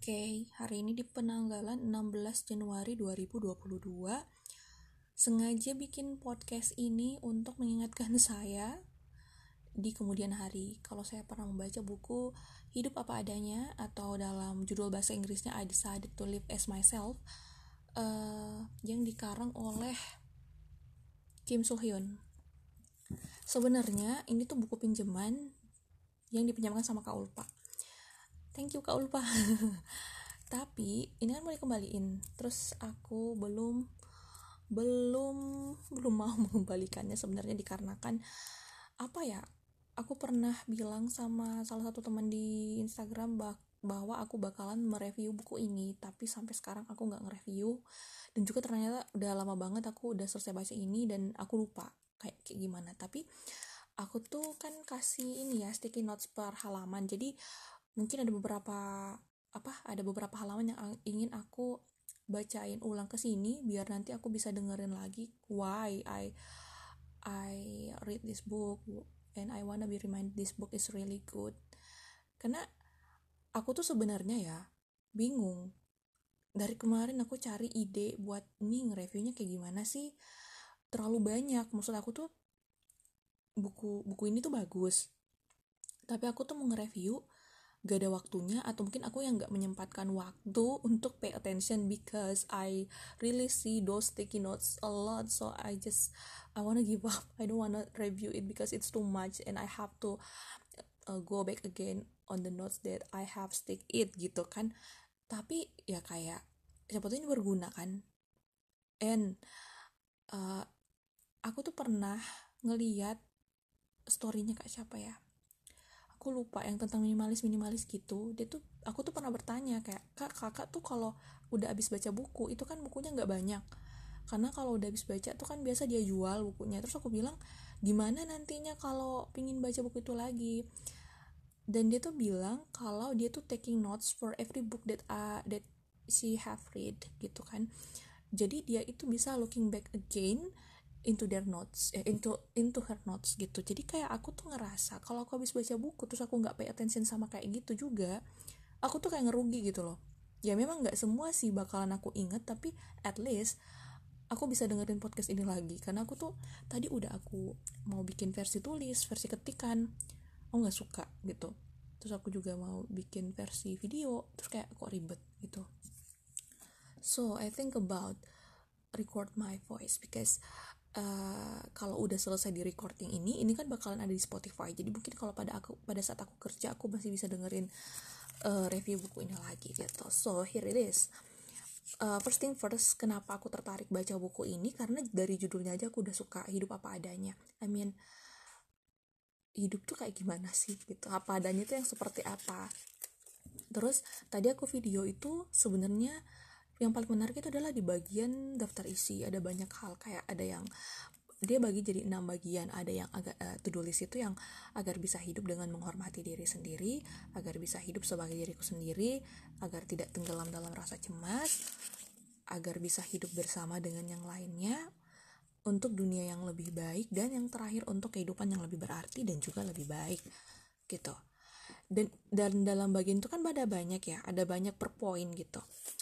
Oke, hari ini di penanggalan 16 Januari 2022 sengaja bikin podcast ini untuk mengingatkan saya di kemudian hari kalau saya pernah membaca buku Hidup Apa Adanya, atau dalam judul bahasa Inggrisnya I Decided to Live as Myself, yang dikarang oleh Kim So Hyun. Sebenarnya ini tuh buku pinjaman yang dipinjamkan sama Kak Ulpa. Thank you Kak Ulpa. Tapi ini kan mau dikembaliin, terus aku belum mau mengembalikannya sebenarnya dikarenakan apa ya, aku pernah bilang sama salah satu teman di Instagram bahwa aku bakalan mereview buku ini, tapi sampai sekarang aku nggak nge-review, dan juga ternyata udah lama banget aku udah selesai baca ini dan aku lupa kayak gimana. Tapi aku tuh kan kasih ini ya, sticky notes per halaman, jadi mungkin ada beberapa halaman yang ingin aku bacain ulang ke sini biar nanti aku bisa dengerin lagi why I read this book and I wanna be reminded this book is really good. Karena aku tuh sebenarnya ya bingung, dari kemarin aku cari ide buat nih nge-reviewnya kayak gimana sih, terlalu banyak. Maksud aku tuh buku ini tuh bagus, tapi aku tuh mau nge-review gak ada waktunya, atau mungkin aku yang gak menyempatkan waktu untuk pay attention because I really see those sticky notes a lot, so I wanna give up. I don't wanna review it because it's too much and I have to go back again on the notes that I have stick it gitu kan. Tapi ya kayak siapa tuh ini berguna kan. And aku tuh pernah ngeliat storynya kak siapa ya, aku lupa, yang tentang minimalis gitu. Aku tuh pernah bertanya kayak, kakak tuh kalau udah habis baca buku itu kan bukunya nggak banyak, karena kalau udah habis baca tuh kan biasa dia jual bukunya. Terus aku bilang, gimana nantinya kalau pingin baca buku itu lagi? Dan dia tuh bilang kalau dia tuh taking notes for every book that she have read gitu kan. Jadi dia itu bisa looking back again into their notes, into her notes gitu. Jadi kayak aku tuh ngerasa kalau aku habis baca buku terus aku nggak pay attention sama kayak gitu juga, aku tuh kayak ngerugi gitu loh. Ya memang nggak semua sih bakalan aku inget, tapi at least aku bisa dengerin podcast ini lagi, karena aku tuh tadi udah aku mau bikin versi tulis, versi ketikan, aku nggak suka gitu. Terus aku juga mau bikin versi video, terus kayak kok ribet gitu. So I think about record my voice because kalau udah selesai di recording ini kan bakalan ada di Spotify. Jadi mungkin kalau pada saat aku kerja aku masih bisa dengerin review buku ini lagi gitu. So here it is. First thing first, kenapa aku tertarik baca buku ini? Karena dari judulnya aja aku udah suka, Hidup Apa Adanya. I mean, hidup tuh kayak gimana sih gitu, apa adanya tuh yang seperti apa. Terus tadi aku video itu sebenarnya yang paling menarik itu adalah di bagian daftar isi. Ada banyak hal, kayak ada yang dia bagi jadi 6 bagian. Ada yang agak to-do list itu yang agar bisa hidup dengan menghormati diri sendiri, agar bisa hidup sebagai diriku sendiri, agar tidak tenggelam dalam rasa cemas, agar bisa hidup bersama dengan yang lainnya, untuk dunia yang lebih baik, dan yang terakhir untuk kehidupan yang lebih berarti dan juga lebih baik gitu. Dan dalam bagian itu kan ada banyak per poin gitu.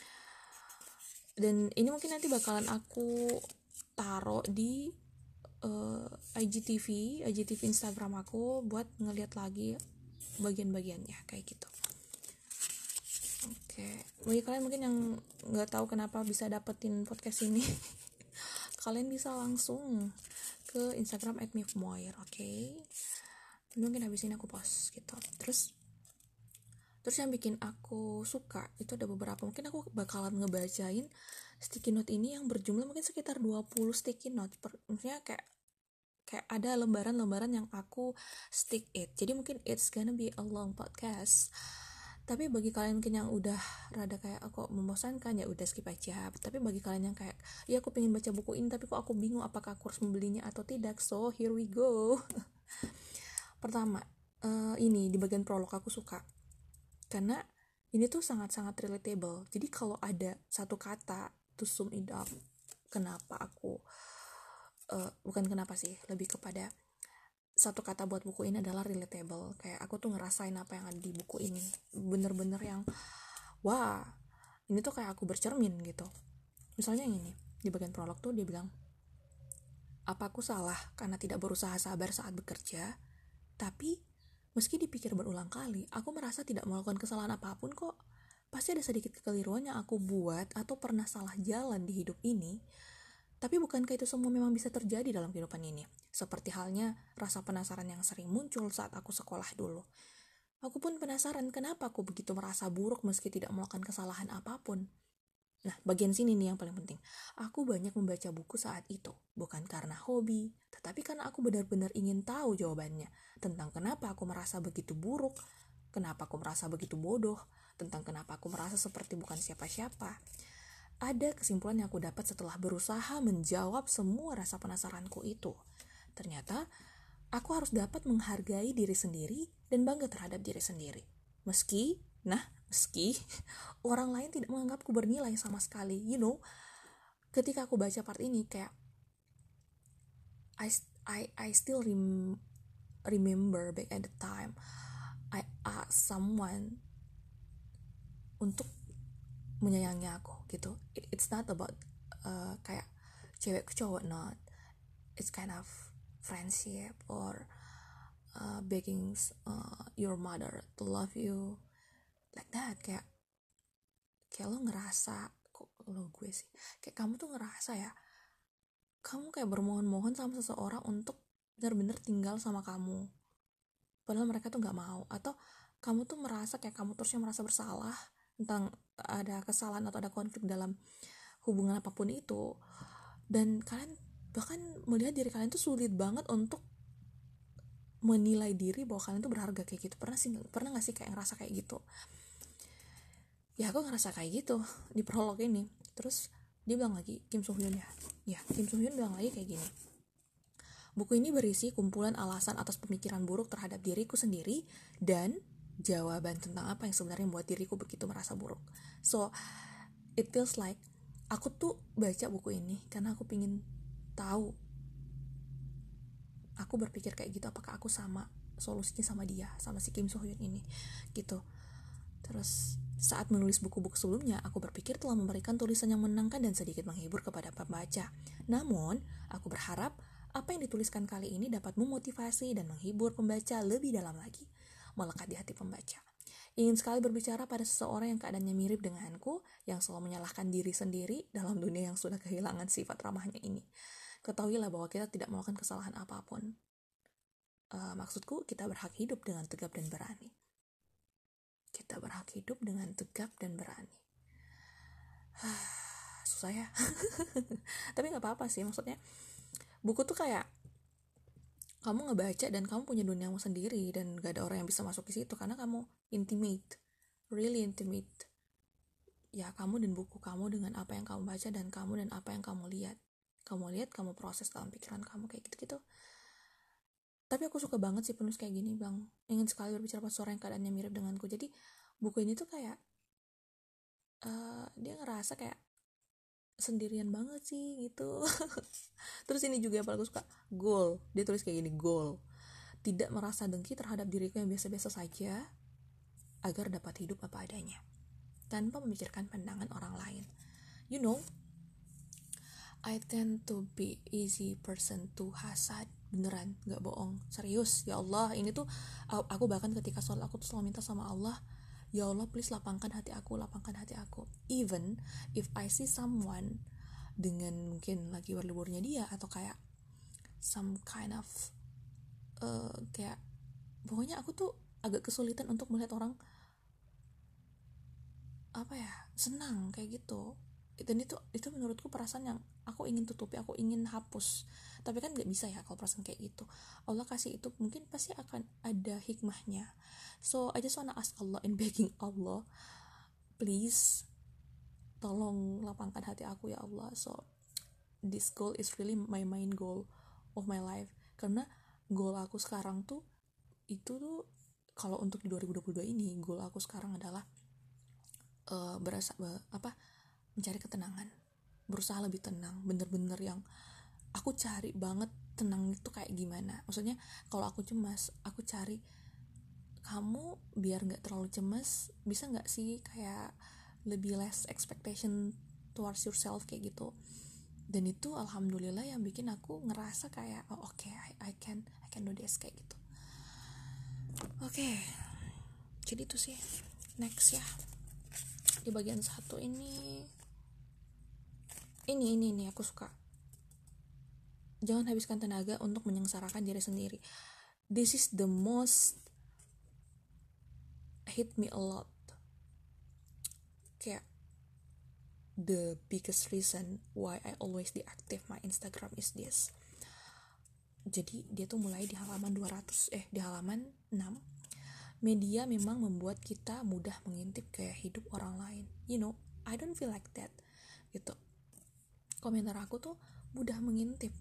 Dan ini mungkin nanti bakalan aku taruh di IGTV Instagram aku buat ngeliat lagi bagian-bagiannya kayak gitu. Oke, bagi kalian mungkin yang nggak tahu kenapa bisa dapetin podcast ini, kalian bisa langsung ke Instagram @mifmoir, oke? Mungkin habis ini aku post gitu. Terus yang bikin aku suka itu ada beberapa. Mungkin aku bakalan ngebacain sticky note ini yang berjumlah mungkin sekitar 20 sticky note. Maksudnya kayak ada lembaran-lembaran yang aku stick it. Jadi mungkin it's gonna be a long podcast. Tapi bagi kalian mungkin yang udah rada kayak kok membosankan, ya udah skip aja. Tapi bagi kalian yang kayak, ya aku pengen baca buku ini tapi kok aku bingung apakah aku harus membelinya atau tidak. So here we go. Pertama, ini di bagian prolog aku suka. Karena ini tuh sangat-sangat relatable. Jadi kalau ada satu kata to sum it up, kenapa aku bukan kenapa sih, lebih kepada satu kata buat buku ini adalah relatable. Kayak aku tuh ngerasain apa yang ada di buku ini, bener-bener yang wah, ini tuh kayak aku bercermin gitu. Misalnya yang ini, di bagian prolog tuh dia bilang, apa aku salah karena tidak berusaha sabar saat bekerja? Tapi meski dipikir berulang kali, aku merasa tidak melakukan kesalahan apapun kok. Pasti ada sedikit kekeliruan yang aku buat atau pernah salah jalan di hidup ini. Tapi bukankah itu semua memang bisa terjadi dalam kehidupan ini? Seperti halnya rasa penasaran yang sering muncul saat aku sekolah dulu. Aku pun penasaran kenapa aku begitu merasa buruk meski tidak melakukan kesalahan apapun. Nah, bagian sini nih yang paling penting. Aku banyak membaca buku saat itu, bukan karena hobi, tetapi karena aku benar-benar ingin tahu jawabannya tentang kenapa aku merasa begitu buruk, kenapa aku merasa begitu bodoh, tentang kenapa aku merasa seperti bukan siapa-siapa. Ada kesimpulan yang aku dapat setelah berusaha menjawab semua rasa penasaranku itu. Ternyata, aku harus dapat menghargai diri sendiri dan bangga terhadap diri sendiri. Meski orang lain tidak menganggapku bernilai sama sekali. Ketika aku baca part ini kayak I still remember back at the time I asked someone untuk menyayangi aku gitu. It's not about kayak cewek ke cowok, not. It's kind of friendship or begging your mother to love you like that. Kayak lo ngerasa, kok lo gue sih, kayak kamu tuh ngerasa ya, kamu kayak bermohon-mohon sama seseorang untuk benar-benar tinggal sama kamu, padahal mereka tuh nggak mau. Atau kamu tuh merasa kayak kamu terusnya merasa bersalah tentang ada kesalahan atau ada konflik dalam hubungan apapun itu, dan kalian bahkan melihat diri kalian tuh sulit banget untuk menilai diri bahwa kalian tuh berharga kayak gitu. Pernah nggak sih kayak ngerasa kayak gitu? Ya aku ngerasa kayak gitu di prolog ini. Terus dia bilang lagi, Kim So Hyun Kim So Hyun bilang lagi kayak gini, buku ini berisi kumpulan alasan atas pemikiran buruk terhadap diriku sendiri dan jawaban tentang apa yang sebenarnya membuat diriku begitu merasa buruk. So it feels like aku tuh baca buku ini karena aku pingin tahu, aku berpikir kayak gitu, apakah aku sama solusinya sama dia, sama si Kim So Hyun ini gitu. Terus saat menulis buku-buku sebelumnya, aku berpikir telah memberikan tulisan yang menenangkan dan sedikit menghibur kepada pembaca. Namun, aku berharap apa yang dituliskan kali ini dapat memotivasi dan menghibur pembaca lebih dalam lagi, melekat di hati pembaca. Ingin sekali berbicara pada seseorang yang keadaannya mirip denganku, yang selalu menyalahkan diri sendiri dalam dunia yang sudah kehilangan sifat ramahnya ini. Ketahuilah bahwa kita tidak melakukan kesalahan apapun. Maksudku, kita berhak hidup dengan tegap dan berani. Kita berhak hidup dengan tegap dan berani. Susah ya. Tapi gak apa-apa sih, maksudnya buku tuh kayak kamu ngebaca dan kamu punya duniamu sendiri, dan gak ada orang yang bisa masuk ke situ karena kamu intimate, really intimate. Ya kamu dan buku kamu dengan apa yang kamu baca, dan kamu dan apa yang kamu lihat, kamu proses dalam pikiran kamu kayak gitu-gitu. Tapi aku suka banget sih penulis kayak gini, Bang. Ingin sekali berbicara pada seorang yang keadaannya mirip denganku. Jadi buku ini tuh kayak dia ngerasa kayak sendirian banget sih gitu. Terus ini juga yang paling aku suka, goal. Dia tulis kayak gini, goal: tidak merasa dengki terhadap diriku yang biasa-biasa saja, agar dapat hidup apa adanya tanpa memikirkan pandangan orang lain. I tend to be easy person to hasad. Beneran, gak bohong, serius. Ya Allah, ini tuh aku bahkan ketika sholat aku tuh selalu minta sama Allah, ya Allah please lapangkan hati aku. Even if I see someone dengan mungkin lagi berliburnya dia, atau kayak some kind of kayak pokoknya aku tuh agak kesulitan untuk melihat orang senang kayak gitu. Dan itu menurutku perasaan yang aku ingin tutupi, aku ingin hapus. Tapi kan gak bisa ya kalau perasaan kayak gitu. Allah kasih itu mungkin pasti akan ada hikmahnya. So I just wanna ask Allah and begging Allah, please tolong lapangkan hati aku ya Allah. So this goal is really my main goal of my life. Karena goal aku sekarang tuh kalau untuk di 2022 ini, goal aku sekarang adalah mencari ketenangan, berusaha lebih tenang, bener-bener yang aku cari banget tenang itu kayak gimana. Maksudnya kalau aku cemas, aku cari kamu biar nggak terlalu cemas, bisa nggak sih kayak lebih less expectation towards yourself kayak gitu. Dan itu alhamdulillah yang bikin aku ngerasa kayak I can do this kayak gitu. Jadi itu sih. Next ya, di bagian 1 ini aku suka. Jangan habiskan tenaga untuk menyengsarakan diri sendiri. This is the most hit me a lot. Kayak the biggest reason why I always deactive my Instagram is this. Jadi dia tuh mulai di halaman 6. Media memang membuat kita mudah mengintip gaya hidup orang lain. I don't feel like that. Gitu. Komentar aku tuh mudah mengintip.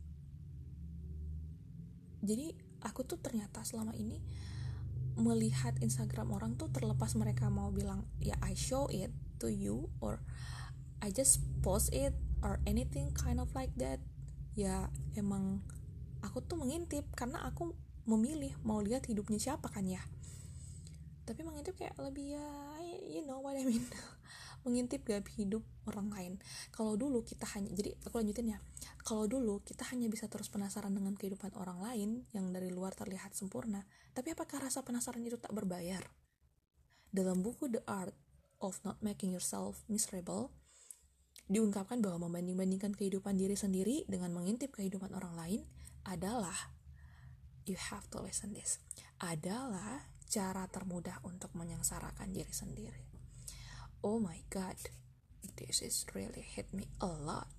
Jadi aku tuh ternyata selama ini melihat Instagram orang tuh, terlepas mereka mau bilang ya I show it to you or I just post it or anything kind of like that, ya emang aku tuh mengintip karena aku memilih mau lihat hidupnya siapa kan ya. Tapi mengintip kayak lebih ya, you know what I mean. Mengintip gaya hidup orang lain. Kalau dulu kita hanya, jadi aku lanjutin ya. Kalau dulu kita hanya bisa terus penasaran dengan kehidupan orang lain yang dari luar terlihat sempurna, tapi apakah rasa penasaran itu tak berbayar? Dalam buku The Art of Not Making Yourself Miserable, diungkapkan bahwa membanding-bandingkan kehidupan diri sendiri dengan mengintip kehidupan orang lain adalah, you have to listen this, adalah cara termudah untuk menyengsarakan diri sendiri. Oh my god, this is really hit me a lot.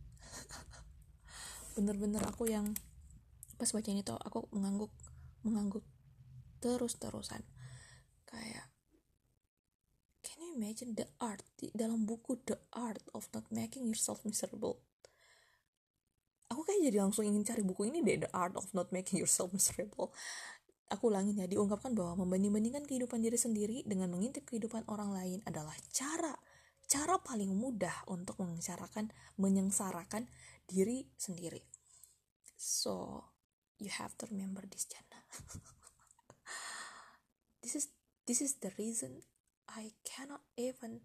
Bener-bener aku yang pas baca ini tuh aku mengangguk terus-terusan. Kayak, can you imagine the art dalam buku The Art of Not Making Yourself Miserable? Aku kayak jadi langsung ingin cari buku ini deh, The Art of Not Making Yourself Miserable. Aku ulangin ya, diungkapkan bahwa membanding-bandingkan kehidupan diri sendiri dengan mengintip kehidupan orang lain adalah cara paling mudah untuk menyengsarakan diri sendiri. So, you have to remember this, Jana. This is the reason I cannot even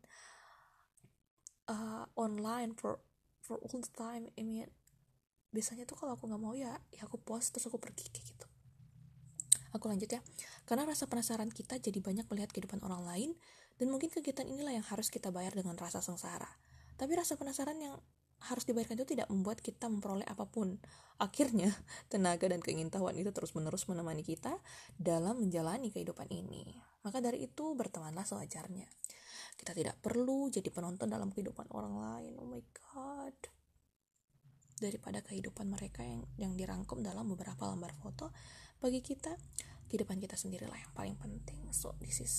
online for all the time. I mean, biasanya tuh kalau aku nggak mau ya aku post terus aku pergi kayak gitu. Aku lanjut ya. Karena rasa penasaran kita jadi banyak melihat kehidupan orang lain, dan mungkin kegiatan inilah yang harus kita bayar dengan rasa sengsara. Tapi rasa penasaran yang harus dibayarkan itu tidak membuat kita memperoleh apapun. Akhirnya, tenaga dan keingintahuan itu terus-menerus menemani kita dalam menjalani kehidupan ini. Maka dari itu, bertemanlah sewajarnya. Kita tidak perlu jadi penonton dalam kehidupan orang lain. Oh my god. Daripada kehidupan mereka yang dirangkum dalam beberapa lembar foto, bagi kita, kehidupan kita sendirilah yang paling penting. So this is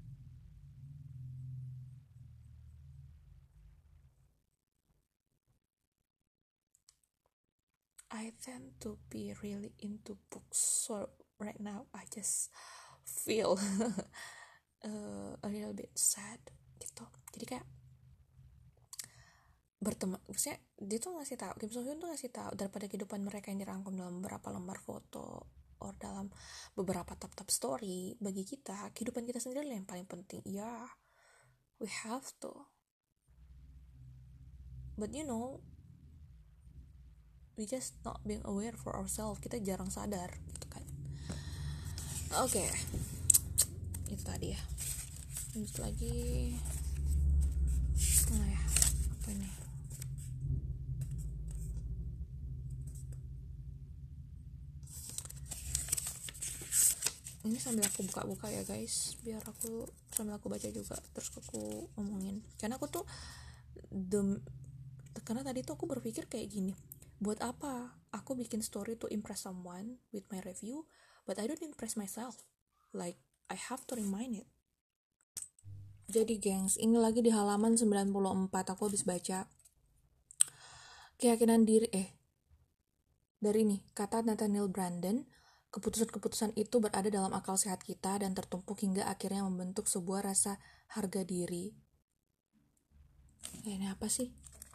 I tend to be really into books. So right now I just feel a little bit sad gitu. Jadi kayak berteman, maksudnya dia tuh ngasih tahu, Kim So Hyun tuh ngasih tahu daripada kehidupan mereka yang dirangkum dalam beberapa lembar foto or dalam beberapa tab-tab story, bagi kita kehidupan kita sendiri yang paling penting. We have to, but we just not being aware for ourselves. Kita jarang sadar gitu kan. Oke. Itu tadi ya. Lanjut lagi. Ya, apa ini? Ini sambil aku buka-buka ya guys, biar aku sambil aku baca juga terus aku ngomongin. Karena aku tuh karena tadi tuh aku berpikir kayak gini, buat apa aku bikin story to impress someone with my review, but I don't impress myself, like I have to remind it. Jadi gengs, ini lagi di halaman 94 aku habis baca keyakinan diri dari nih, kata Nathaniel Branden, keputusan-keputusan itu berada dalam akal sehat kita dan tertumpuk hingga akhirnya membentuk sebuah rasa harga diri. Ini apa sih?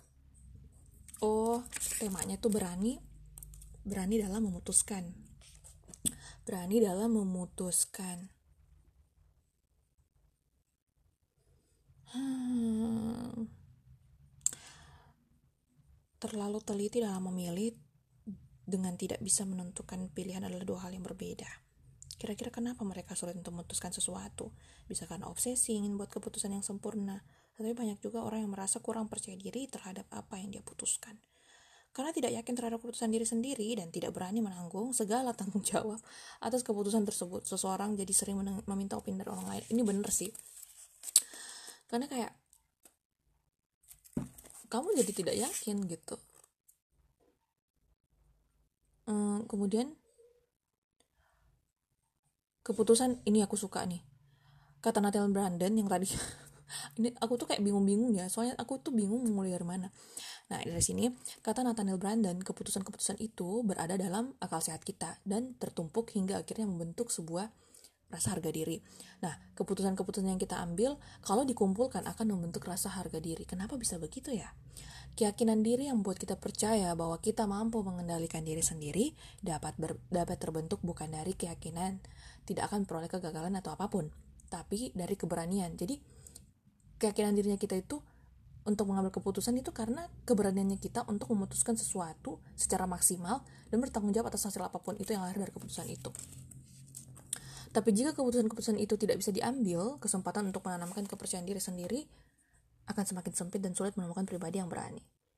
Oh, temanya tuh berani dalam memutuskan. Berani dalam memutuskan. terlalu teliti dalam memilih dengan tidak bisa menentukan pilihan adalah dua hal yang berbeda. Kira-kira kenapa mereka sulit untuk memutuskan sesuatu? Bisa karena obsesi ingin buat keputusan yang sempurna, tapi banyak juga orang yang merasa kurang percaya diri terhadap apa yang dia putuskan. Karena tidak yakin terhadap keputusan diri sendiri dan tidak berani menanggung segala tanggung jawab atas keputusan tersebut, seseorang jadi sering meminta opini dari orang lain. Ini bener sih. Karena kayak kamu jadi tidak yakin gitu. Kemudian keputusan ini aku suka nih. Kata Nathaniel Branden yang tadi ini aku tuh kayak bingung-bingung ya, soalnya aku tuh bingung mulai dari mana. Nah, dari sini kata Nathaniel Branden, keputusan-keputusan itu berada dalam akal sehat kita dan tertumpuk hingga akhirnya membentuk sebuah rasa harga diri. Nah, keputusan-keputusan yang kita ambil kalau dikumpulkan akan membentuk rasa harga diri. Kenapa bisa begitu ya? Keyakinan diri yang membuat kita percaya bahwa kita mampu mengendalikan diri sendiri dapat terbentuk bukan dari keyakinan tidak akan peroleh kegagalan atau apapun, tapi dari keberanian. Jadi, keyakinan dirinya kita itu untuk mengambil keputusan itu karena keberaniannya kita untuk memutuskan sesuatu secara maksimal dan bertanggung jawab atas hasil apapun itu yang lahir dari keputusan itu. Tapi jika keputusan-keputusan itu tidak bisa diambil, kesempatan untuk menanamkan kepercayaan diri sendiri akan semakin sempit dan sulit menemukan pribadi yang berani.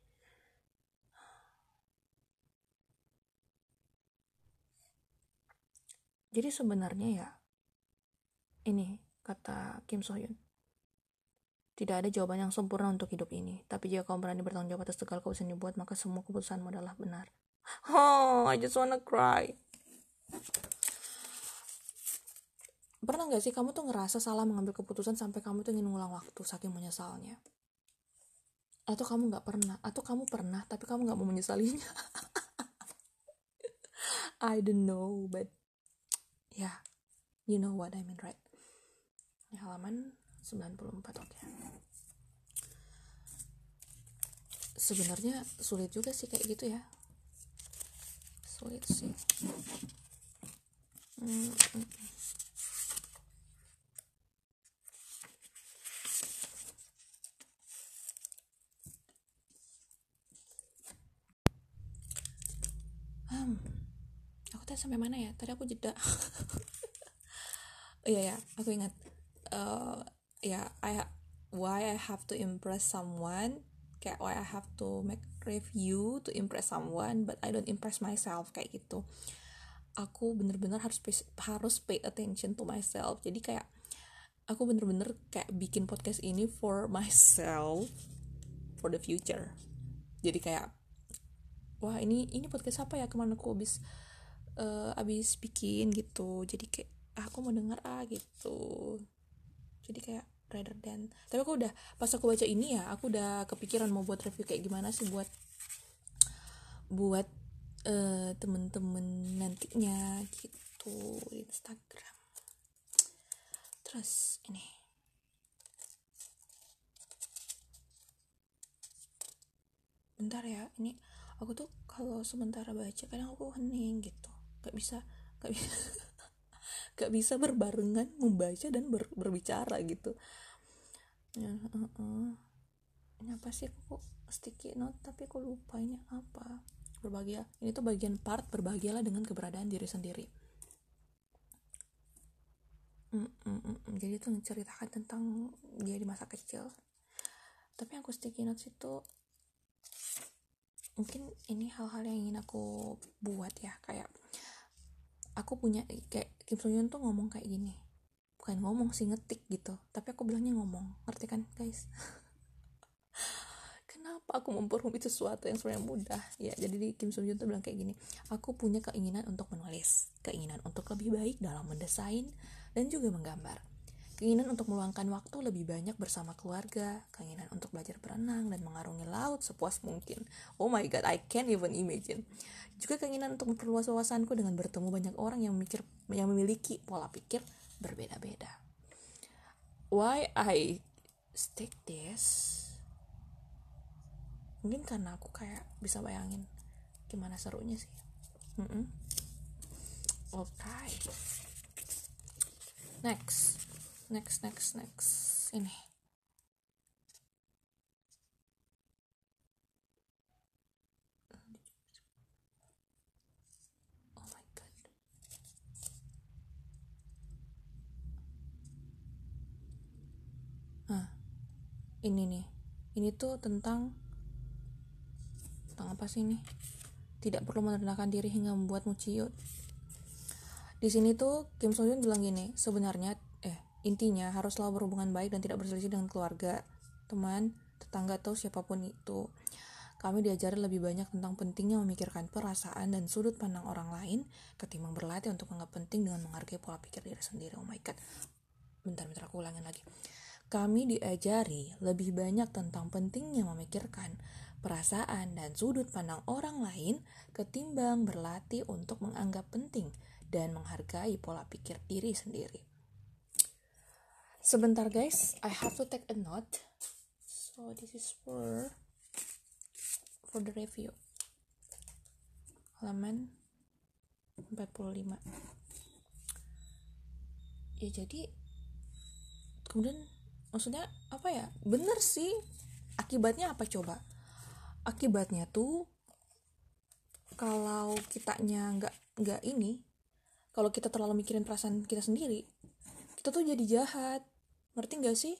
Jadi sebenarnya ya, ini kata Kim So Hyun, tidak ada jawaban yang sempurna untuk hidup ini. Tapi jika kamu berani bertanggung jawab atas segala keputusan yang dibuat, maka semua keputusanmu adalah benar. Oh, I just wanna cry. Pernah gak sih kamu tuh ngerasa salah mengambil keputusan sampai kamu tuh ingin ngulang waktu saking menyesalnya? Atau kamu gak pernah? Atau kamu pernah tapi kamu gak mau menyesalinya? I don't know, but yeah, you know what I mean, right? Ini halaman 94, oke. Sebenarnya sulit juga sih kayak gitu ya. Sulit sih. Aku tadi sampai mana ya? Tadi aku jeda. Iya ya, aku ingat. Why I have to impress someone, kayak why I have to make review to impress someone, but I don't impress myself, kayak gitu. Aku bener-bener harus pay attention to myself. Jadi kayak aku bener-bener kayak bikin podcast ini for myself, for the future. Jadi kayak wah ini podcast apa ya, kemana aku abis bikin gitu. Jadi kayak aku mau denger gitu. Jadi kayak rather than, tapi aku udah pas aku baca ini ya, aku udah kepikiran mau buat review kayak gimana sih buat temen-temen nantinya gitu di Instagram. Terus ini bentar ya, ini aku tuh kalau sementara baca kadang aku hening gitu, gak bisa gak bisa berbarengan membaca dan berbicara gitu ya. Ini apa sih, aku sticky note tapi aku lupa ini apa. Berbahagia, ini tuh bagian part berbahagialah dengan keberadaan diri sendiri. Jadi itu menceritakan tentang dia di masa kecil. Tapi yang aku sticky notes itu mungkin ini hal-hal yang ingin aku buat ya, kayak aku punya, kayak Kim So Hyun tuh ngomong kayak gini, bukan ngomong sih, ngetik gitu, tapi aku bilangnya ngomong, ngerti kan guys? Kenapa aku memperumit sesuatu yang sebenarnya mudah ya? Jadi di Kim So Hyun tuh bilang kayak gini, aku punya keinginan untuk menulis, keinginan untuk lebih baik dalam mendesain dan juga menggambar, keinginan untuk meluangkan waktu lebih banyak bersama keluarga, keinginan untuk belajar berenang dan mengarungi laut sepuas mungkin. Oh my god, I can't even imagine. Juga keinginan untuk memperluas wawasanku dengan bertemu banyak orang yang memiliki pola pikir berbeda-beda. Why I stick this? Mungkin karena aku kayak bisa bayangin gimana serunya sih. Okay. Next. Ini. ini tuh tentang apa sih ini? Tidak perlu merendahkan diri hingga membuatmu ciut. Di sini tuh Kim So Hyun bilang gini, sebenarnya intinya harus selalu berhubungan baik dan tidak berselisih dengan keluarga, teman, tetangga atau siapapun itu. Kami diajari lebih banyak tentang pentingnya memikirkan perasaan dan sudut pandang orang lain ketimbang berlatih untuk menganggap penting dengan menghargai pola pikir diri sendiri. Oh my god. Bentar aku ulangin lagi. Kami diajari lebih banyak tentang pentingnya memikirkan perasaan dan sudut pandang orang lain ketimbang berlatih untuk menganggap penting dan menghargai pola pikir diri sendiri. Sebentar guys, I have to take a note. So this is for the review. Halaman 45. Ya jadi kemudian maksudnya apa ya? Bener sih. Akibatnya apa coba? Akibatnya tuh kalau kitanya nggak ini, kalau kita terlalu mikirin perasaan kita sendiri, kita tuh jadi jahat. Ngerti nggak sih?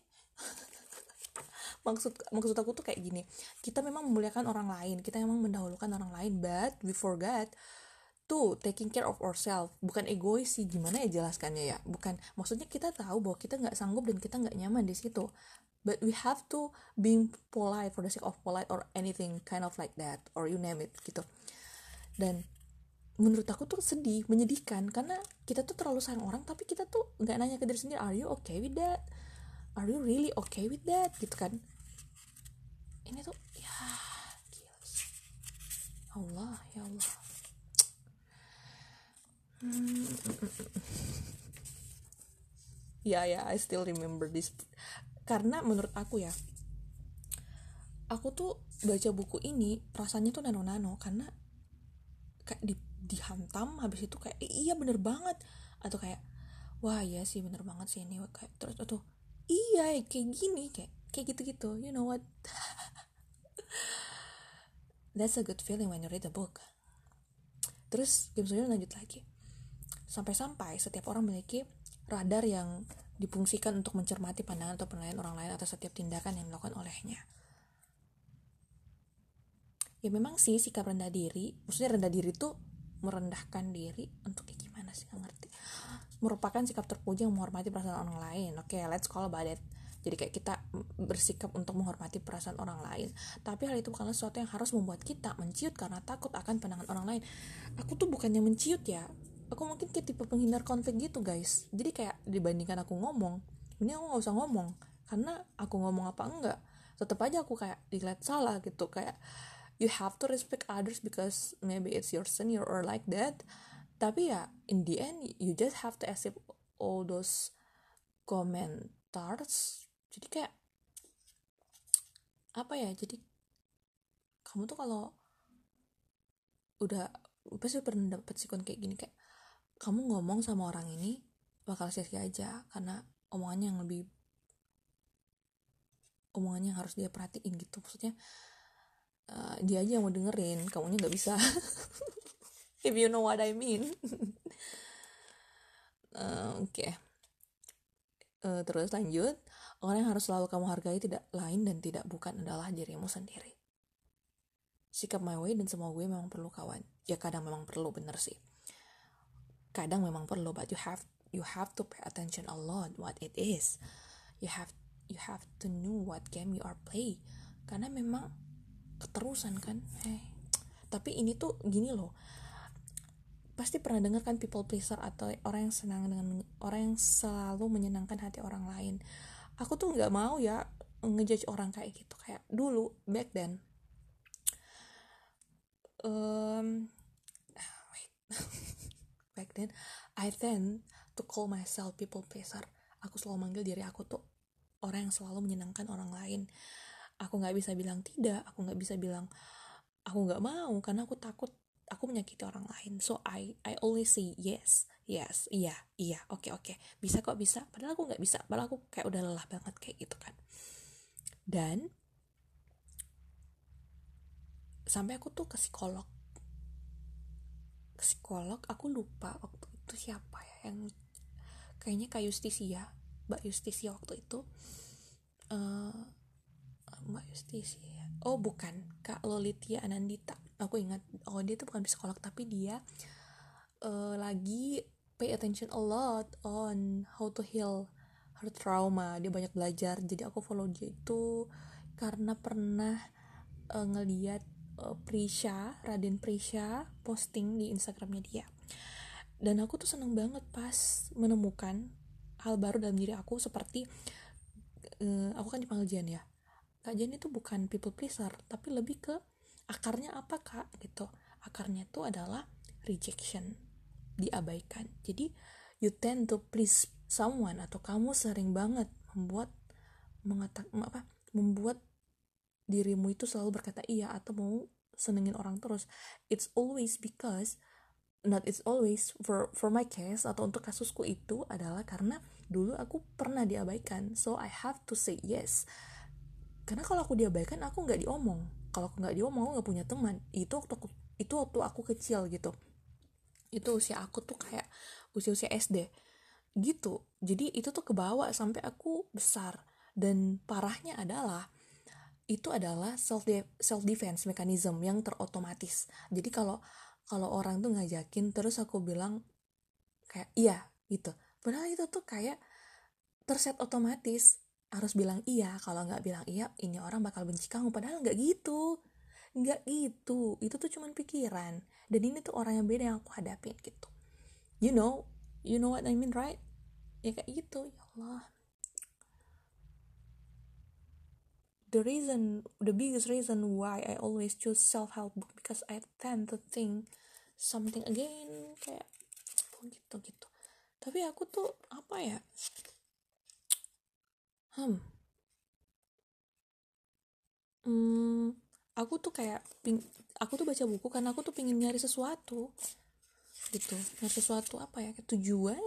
maksud aku tuh kayak gini, kita memang memuliakan orang lain, kita memang mendahulukan orang lain, but we forget to taking care of ourselves. Bukan egois sih, gimana ya jelaskannya ya, bukan, maksudnya kita tahu bahwa kita nggak sanggup dan kita nggak nyaman di situ, but we have to being polite for the sake of polite or anything kind of like that, or you name it gitu. Dan menurut aku tuh menyedihkan karena kita tuh terlalu sayang orang tapi kita tuh nggak nanya ke diri sendiri, are you okay with that, are you really okay with that gitu kan. Ini tuh ya gila sih. Allah ya Allah. Ya, I still remember this. Karena menurut aku ya, aku tuh baca buku ini rasanya tuh nano-nano karena kayak dihantam, habis itu kayak iya bener banget, atau kayak wah iya sih bener banget sih ini, kayak terus atau iya kayak gini, kayak gitu-gitu, you know what. That's a good feeling when you read a book. Terus Kim So Hyun lanjut lagi, sampai-sampai setiap orang memiliki radar yang difungsikan untuk mencermati pandangan atau penilaian orang lain atas setiap tindakan yang dilakukan olehnya. Ya memang sih sikap rendah diri, maksudnya rendah diri tuh merendahkan diri untuk kayak gimana sih, gak ngerti, merupakan sikap terpuji yang menghormati perasaan orang lain. Oke, let's call about it. Jadi kayak kita bersikap untuk menghormati perasaan orang lain, tapi hal itu bukanlah sesuatu yang harus membuat kita menciut karena takut akan pandangan orang lain. Aku tuh bukannya menciut ya, aku mungkin kayak tipe penghindar konflik gitu guys. Jadi kayak dibandingkan aku ngomong, ini aku gak usah ngomong, karena aku ngomong apa enggak tetap aja aku kayak dilihat salah gitu. Kayak you have to respect others because maybe it's your senior or like that, tapi ya in the end you just have to accept all those comments. Jadi kayak apa ya, jadi kamu tuh kalau udah pasti pernah dapet sikon kayak gini, kayak kamu ngomong sama orang ini bakal sia-sia aja karena omongannya yang harus dia perhatiin gitu. Maksudnya dia aja yang mau dengerin, kamunya nggak bisa. If you know what I mean. Oke. Terus lanjut, orang yang harus selalu kamu hargai tidak lain dan tidak bukan adalah dirimu sendiri. Sikap my way dan semua gue memang perlu kawan. Ya kadang memang perlu, bener sih. Kadang memang perlu, but you have to pay attention a lot what it is. You have to know what game you are play. Karena memang keterusan kan. Tapi ini tuh gini loh. Pasti pernah dengar kan people pleaser atau orang yang selalu menyenangkan hati orang lain. Aku tuh nggak mau ya ngejudge orang kayak gitu. Kayak dulu back then, back then I tend to call myself people pleaser. Aku selalu manggil diri aku tuh orang yang selalu menyenangkan orang lain. Aku nggak bisa bilang tidak, aku nggak bisa bilang aku nggak mau karena aku takut aku menyakiti orang lain. So I always say yes, iya, oke, bisa kok, bisa. Padahal aku nggak bisa, padahal aku kayak udah lelah banget kayak gitu kan. Dan sampai aku tuh ke psikolog, aku lupa waktu itu siapa ya, yang kayaknya Mbak Justisia waktu itu Mbak Justisia. Oh bukan, Kak Lolitia Anandita. Aku ingat, oh dia tuh bukan psikolog tapi dia lagi pay attention a lot on how to heal her trauma. Dia banyak belajar, jadi aku follow dia itu karena pernah ngeliat Raden Prisha posting di Instagramnya dia. Dan aku tuh seneng banget pas menemukan hal baru dalam diri aku, seperti aku kan dipanggil Jan ya. Kak Jan itu bukan people pleaser, tapi lebih ke akarnya apa Kak gitu. Akarnya itu adalah rejection, diabaikan. Jadi you tend to please someone, atau kamu sering banget membuat dirimu itu selalu berkata iya atau mau senengin orang terus. It's always because it's always for my case, atau untuk kasusku itu adalah karena dulu aku pernah diabaikan, so I have to say yes. Karena kalau aku diabaikan, aku nggak diomong. Kalau aku nggak diomong, aku nggak punya teman. Itu waktu aku kecil gitu. Itu usia aku tuh kayak usia SD gitu. Jadi itu tuh kebawa sampai aku besar. Dan parahnya adalah itu adalah self defense mechanism yang terotomatis. Jadi kalau orang tuh ngajakin terus aku bilang kayak iya gitu, padahal itu tuh kayak terset otomatis harus bilang iya. Kalau nggak bilang iya, ini orang bakal benci kamu. Padahal nggak gitu, itu tuh cuman pikiran. Dan ini tuh orang yang beda yang aku hadapin gitu. you know what I mean, right? Ya kayak gitu. Ya Allah, the biggest reason why I always choose self-help book, because I tend to think something again, kayak gitu. Tapi aku tuh apa ya, aku tuh kayak aku tuh baca buku karena aku tuh pingin nyari sesuatu gitu, nyari sesuatu apa ya, kayak tujuan.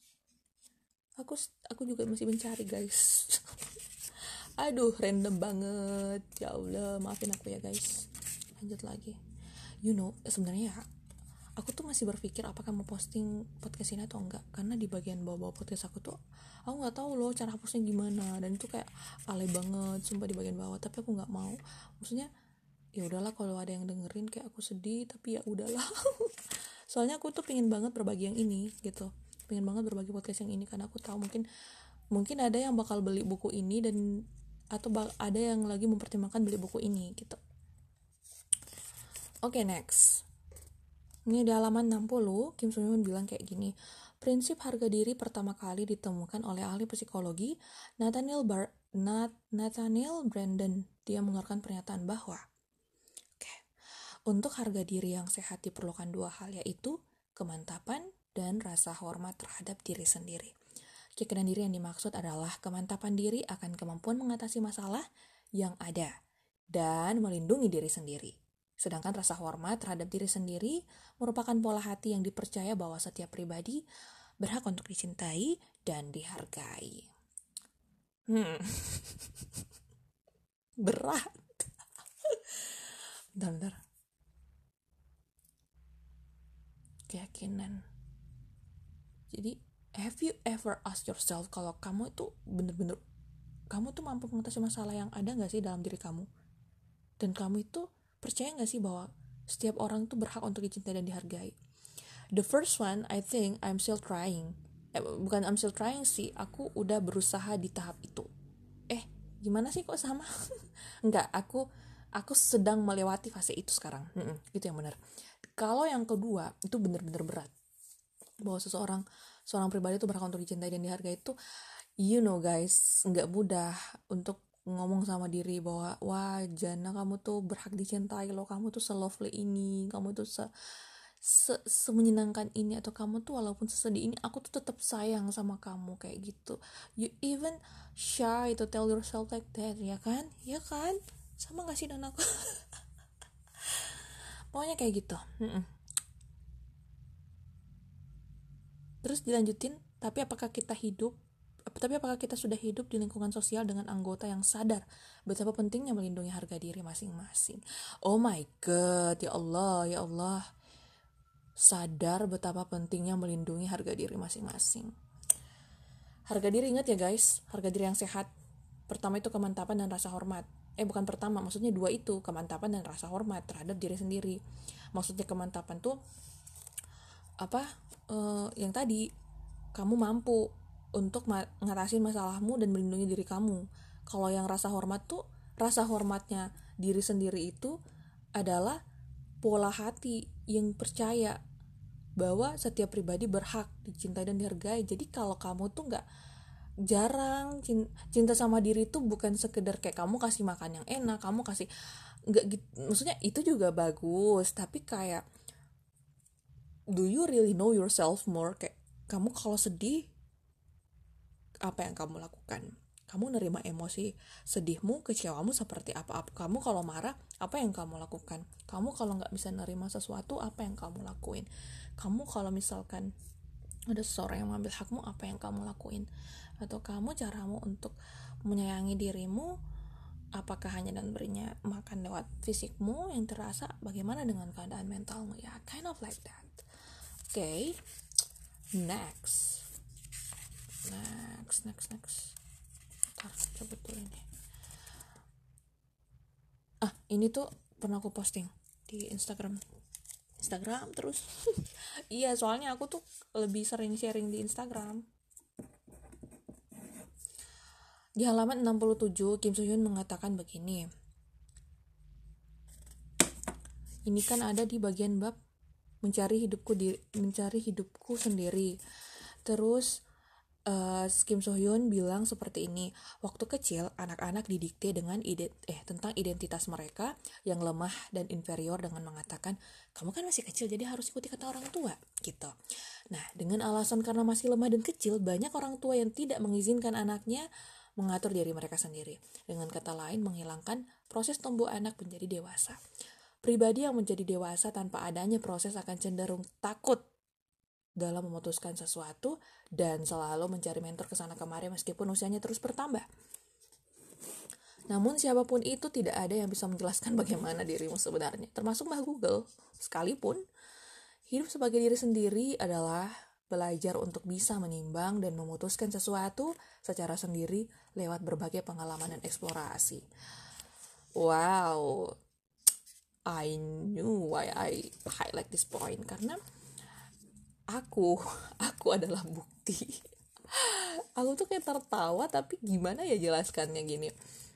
Aku juga masih mencari guys. Aduh, random banget, ya Allah, maafin aku ya guys. Lanjut lagi. Sebenarnya aku tuh masih berpikir apakah mau posting podcast ini atau enggak, karena di bagian bawah podcast aku tuh aku nggak tahu loh cara hapusnya gimana, dan itu kayak alay banget sumpah di bagian bawah. Tapi aku nggak mau, maksudnya ya udahlah, kalau ada yang dengerin kayak aku sedih, tapi ya udahlah. Soalnya aku tuh pengen banget berbagi yang ini gitu, pengen banget berbagi podcast yang ini, karena aku tahu mungkin ada yang bakal beli buku ini, dan atau ada yang lagi mempertimbangkan beli buku ini gitu. Oke, next. Ini di halaman 60, Kim Soo Hyun bilang kayak gini. Prinsip harga diri pertama kali ditemukan oleh ahli psikologi Nathaniel Brandon. Dia mengeluarkan pernyataan bahwa untuk harga diri yang sehat diperlukan dua hal, yaitu kemantapan dan rasa hormat terhadap diri sendiri. Keyakinan diri yang dimaksud adalah kemantapan diri akan kemampuan mengatasi masalah yang ada dan melindungi diri sendiri. Sedangkan rasa hormat terhadap diri sendiri merupakan pola hati yang dipercaya bahwa setiap pribadi berhak untuk dicintai dan dihargai. Berat. Bentar. Keyakinan. Jadi, have you ever asked yourself kalau kamu itu bener-bener, kamu tuh mampu mengatasi masalah yang ada gak sih dalam diri kamu? Dan kamu itu percaya gak sih bahwa setiap orang tuh berhak untuk dicintai dan dihargai? The first one, I think I'm still trying. Bukan I'm still trying sih, aku udah berusaha di tahap itu. Gimana sih kok sama? Enggak, aku sedang melewati fase itu sekarang. Itu yang benar. Kalau yang kedua, itu benar-benar berat. Bahwa seorang pribadi itu berhak untuk dicintai dan dihargai itu, guys, nggak mudah untuk ngomong sama diri bahwa wah Jana, kamu tuh berhak dicintai loh, kamu tuh se-lovely ini, kamu tuh semenyenangkan ini, atau kamu tuh walaupun sesedih ini aku tuh tetap sayang sama kamu, kayak gitu. You even shy to tell yourself like that, ya kan sama gak sih dan aku? Pokoknya kayak gitu. Terus dilanjutin, tapi apakah kita sudah hidup di lingkungan sosial dengan anggota yang sadar betapa pentingnya melindungi harga diri masing-masing? Oh my god, ya Allah, sadar betapa pentingnya melindungi harga diri masing-masing. Harga diri, ingat ya guys, harga diri yang sehat. Pertama itu kemantapan dan rasa hormat. Bukan pertama, maksudnya dua itu, kemantapan dan rasa hormat terhadap diri sendiri. Maksudnya kemantapan tuh yang tadi, kamu mampu untuk ngatasin masalahmu dan melindungi diri kamu. Kalau yang rasa hormat tuh, rasa hormatnya diri sendiri itu adalah pola hati yang percaya bahwa setiap pribadi berhak dicintai dan dihargai. Jadi kalau kamu tuh nggak, jarang cinta sama diri tuh bukan sekedar kayak kamu kasih makan yang enak, kamu kasih, nggak gitu, maksudnya itu juga bagus, tapi kayak do you really know yourself more? Kayak kamu kalau sedih, apa yang kamu lakukan? Kamu nerima emosi sedihmu, kecewamu seperti apa? Kamu kalau marah, apa yang kamu lakukan? Kamu kalau nggak bisa nerima sesuatu, apa yang kamu lakuin? Kamu kalau misalkan ada seseorang yang mengambil hakmu, apa yang kamu lakuin? Atau kamu, caramu untuk menyayangi dirimu, apakah hanya dengan berinya makan lewat fisikmu yang terasa? Bagaimana dengan keadaan mentalmu? Ya, kind of like that. Okay, next. Ntar, coba dulu ini. Ini tuh pernah aku posting di Instagram terus. Iya, soalnya aku tuh lebih sering sharing di Instagram. Di halaman 67, Kim So-hyun mengatakan begini. Ini kan ada di bagian bab mencari hidupku sendiri. Terus Kim So-hyun bilang seperti ini, waktu kecil anak-anak didikte dengan tentang identitas mereka yang lemah dan inferior dengan mengatakan, kamu kan masih kecil jadi harus ikuti kata orang tua gitu. Nah, dengan alasan karena masih lemah dan kecil, banyak orang tua yang tidak mengizinkan anaknya mengatur diri mereka sendiri. Dengan kata lain, menghilangkan proses tumbuh anak menjadi dewasa. Pribadi yang menjadi dewasa tanpa adanya proses akan cenderung takut dalam memutuskan sesuatu dan selalu mencari mentor kesana kemari meskipun usianya terus bertambah. Namun siapapun itu tidak ada yang bisa menjelaskan bagaimana dirimu sebenarnya, termasuk Mbah Google. Sekalipun, hidup sebagai diri sendiri adalah belajar untuk bisa menimbang dan memutuskan sesuatu secara sendiri lewat berbagai pengalaman dan eksplorasi. Wow, I knew why I highlight this point, karena aku adalah bukti. Aku tuh kayak tertawa, tapi gimana ya jelaskannya gini.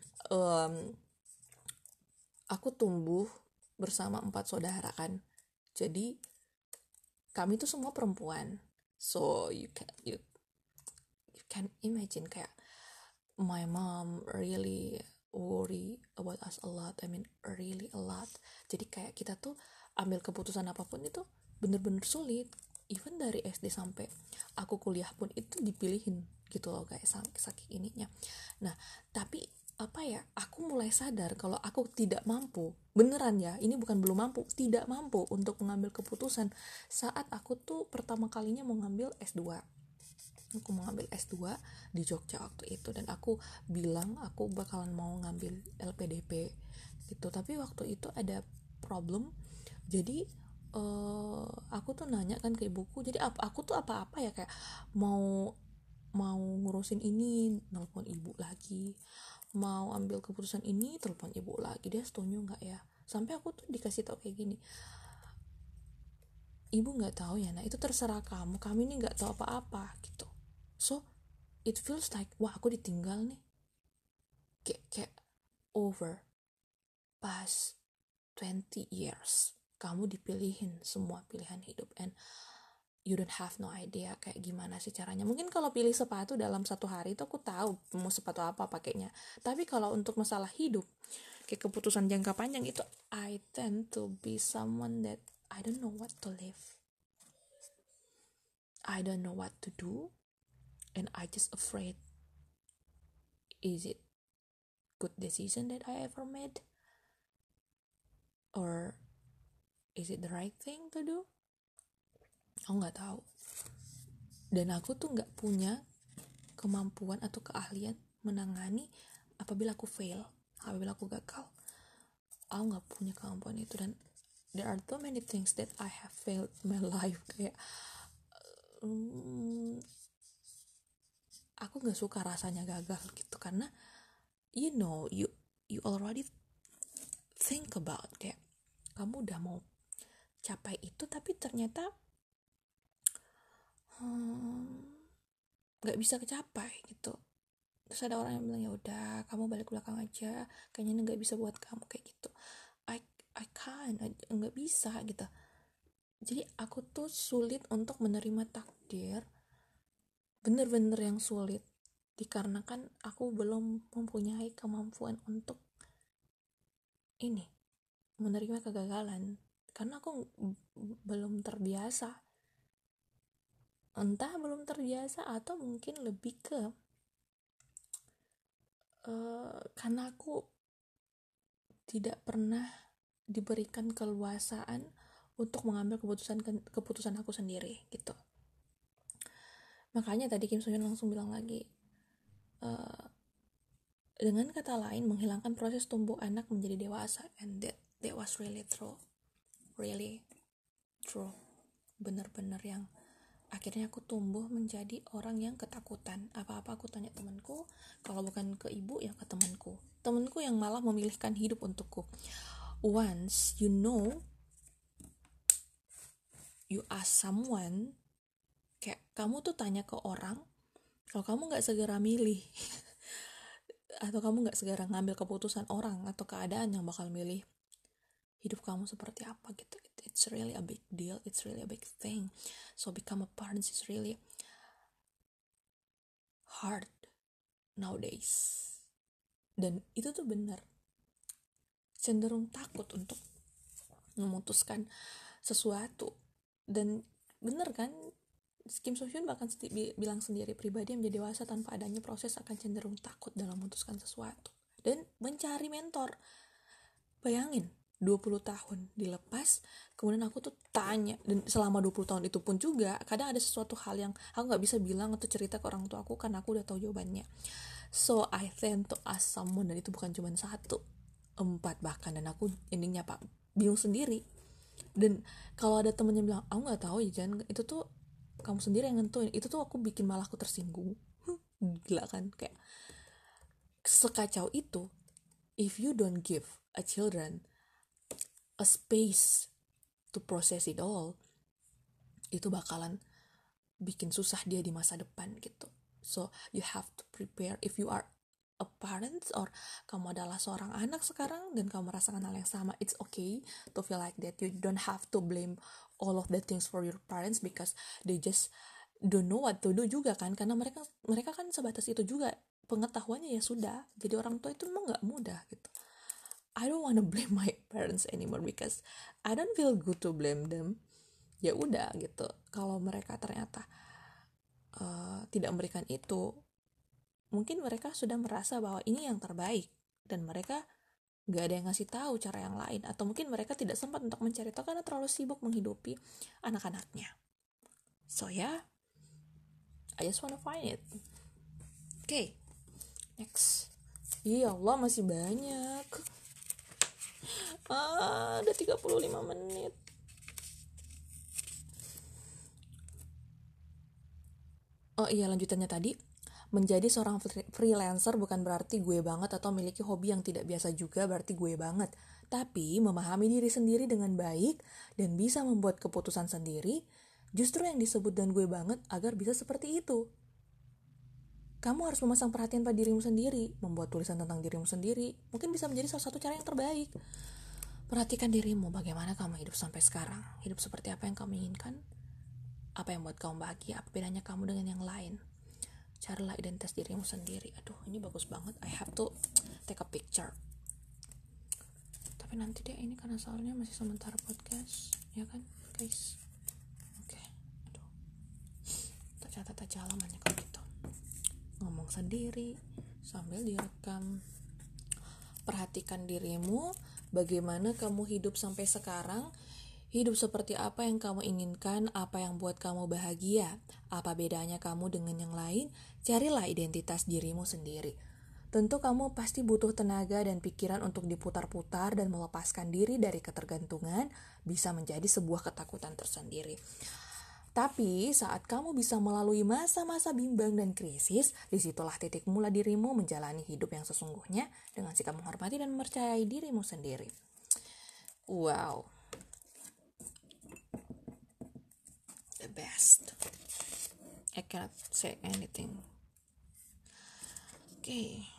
Aku tumbuh bersama 4 saudara kan. Jadi kami tuh semua perempuan. So you can imagine kayak my mom really worry about us a lot. I mean really a lot. Jadi kayak kita tuh ambil keputusan apapun itu bener-bener sulit. Even dari SD sampai aku kuliah pun itu dipilihin gitu loh guys, saking ininya. Nah, tapi aku mulai sadar kalau aku tidak mampu, beneran ya, ini bukan belum mampu, tidak mampu untuk mengambil keputusan saat aku tuh pertama kalinya mau ngambil S2. Aku mau ngambil S2 di Jogja waktu itu, dan aku bilang aku bakalan mau ngambil LPDP gitu, tapi waktu itu ada problem. Jadi aku tuh nanya kan ke ibuku, jadi aku tuh apa-apa ya, kayak mau ngurusin ini nelpon ibu lagi, mau ambil keputusan ini telepon ibu lagi, dia setuju nggak ya, sampai aku tuh dikasih tau kayak gini, ibu nggak tahu ya, nah itu terserah kamu, kami ini nggak tahu apa-apa gitu. So it feels like wah aku ditinggal nih, kayak over past 20 years kamu dipilihin semua pilihan hidup, and you don't have no idea kayak gimana sih caranya. Mungkin kalau pilih sepatu dalam 1 hari itu aku tahu mau sepatu apa pakainya, tapi kalau untuk masalah hidup kayak keputusan jangka panjang itu, I tend to be someone that I don't know what to live, I don't know what to do, and I just afraid, is it good decision that I ever made, or is it the right thing to do? Aku nggak tahu, dan aku tuh nggak punya kemampuan atau keahlian menangani apabila aku fail, apabila aku gagal. Aku nggak punya kemampuan itu, dan there are so many things that I have failed in my life. Kayak aku nggak suka rasanya gagal gitu, karena you already think about kayak kamu udah mau capai itu tapi ternyata nggak bisa kecapai gitu. Terus ada orang yang bilang ya udah kamu balik belakang aja, kayaknya ini nggak bisa buat kamu kayak gitu. I can't, nggak bisa gitu. Jadi aku tuh sulit untuk menerima takdir, bener-bener yang sulit, dikarenakan aku belum mempunyai kemampuan untuk ini, menerima kegagalan, karena aku belum terbiasa, entah belum terbiasa atau mungkin lebih ke karena aku tidak pernah diberikan keleluasaan untuk mengambil keputusan aku sendiri gitu. Makanya tadi Kim So Hyun langsung bilang lagi, dengan kata lain menghilangkan proses tumbuh anak menjadi dewasa, and that was really true, bener-bener yang akhirnya aku tumbuh menjadi orang yang ketakutan. Apa-apa aku tanya temanku, kalau bukan ke ibu ya ke temanku yang malah memilihkan hidup untukku. Once you ask someone, kayak kamu tuh tanya ke orang, kalau kamu gak segera milih atau kamu gak segera ngambil keputusan orang atau keadaan yang bakal milih hidup kamu seperti apa gitu, it's really a big deal, it's really a big thing. So become a parent is really hard nowadays. Dan itu tuh benar, cenderung takut untuk memutuskan sesuatu. Dan bener kan, Kim So Hyun bahkan bilang sendiri, pribadi yang menjadi dewasa tanpa adanya proses akan cenderung takut dalam memutuskan sesuatu dan mencari mentor. Bayangin 20 tahun dilepas, kemudian aku tuh tanya, dan selama 20 tahun itu pun juga kadang ada sesuatu hal yang aku gak bisa bilang atau cerita ke orang tua aku karena aku udah tahu jawabannya. So I tend to ask someone, dan itu bukan cuma 1, 4 bahkan, dan aku endingnya bingung sendiri. Dan kalau ada temen yang bilang aku gak tahu ya Jan, itu tuh kamu sendiri yang nentuin, itu tuh aku bikin malah aku tersinggung. Gila kan, kayak sekacau itu. If you don't give a children a space to process it all, itu bakalan bikin susah dia di masa depan gitu. So you have to prepare. If you are a parent or kamu adalah seorang anak sekarang dan kamu merasakan hal yang sama, it's okay to feel like that. You don't have to blame all of the things for your parents because they just don't know what to do juga kan, karena mereka kan sebatas itu juga pengetahuannya, ya sudah. Jadi orang tua itu memang nggak mudah gitu. I don't wanna blame my parents anymore because I don't feel good to blame them. Ya udah gitu. Kalau mereka ternyata tidak memberikan itu, mungkin mereka sudah merasa bahwa ini yang terbaik dan mereka nggak ada yang ngasih tahu cara yang lain, atau mungkin mereka tidak sempat untuk mencari tahu karena terlalu sibuk menghidupi anak-anaknya. So yeah, I just wanna find it. Okay, next. Ya Allah, masih banyak. Ada 35 menit. Oh iya, lanjutannya tadi. Menjadi seorang freelancer bukan berarti gue banget atau memiliki hobi yang tidak biasa juga berarti gue banget. Tapi memahami diri sendiri dengan baik dan bisa membuat keputusan sendiri, justru yang disebut dan gue banget agar bisa seperti itu. Kamu harus memasang perhatian pada dirimu sendiri, membuat tulisan tentang dirimu sendiri, mungkin bisa menjadi salah satu cara yang terbaik. Perhatikan dirimu, bagaimana kamu hidup sampai sekarang, hidup seperti apa yang kamu inginkan, apa yang buat kamu bahagia, apa bedanya kamu dengan yang lain. Carilah identitas dirimu sendiri. Aduh, ini bagus banget, I have to take a picture. Tapi nanti deh, ini karena soalnya masih sementara podcast, ya kan guys. Oke, aduh, tak catat aja halamannya kalau gitu. Ngomong sendiri sambil direkam. Perhatikan dirimu, bagaimana kamu hidup sampai sekarang, hidup seperti apa yang kamu inginkan, apa yang buat kamu bahagia, apa bedanya kamu dengan yang lain. Carilah identitas dirimu sendiri. Tentu kamu pasti butuh tenaga dan pikiran untuk diputar-putar dan melepaskan diri dari ketergantungan, bisa menjadi sebuah ketakutan tersendiri. Tapi saat kamu bisa melalui masa-masa bimbang dan krisis, disitulah titik mula dirimu menjalani hidup yang sesungguhnya dengan sikap menghormati dan mempercayai dirimu sendiri. Wow. The best. I cannot say anything. Okay.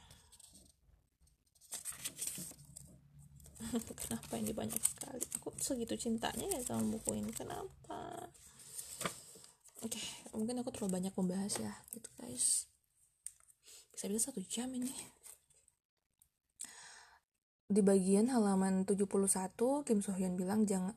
Kenapa ini banyak sekali? Aku segitu cintanya ya sama buku ini. Kenapa? Oke, mungkin aku terlalu banyak membahas ya gitu guys. Bisa 1 jam ini. Di bagian halaman 71, Kim So Hyun bilang jangan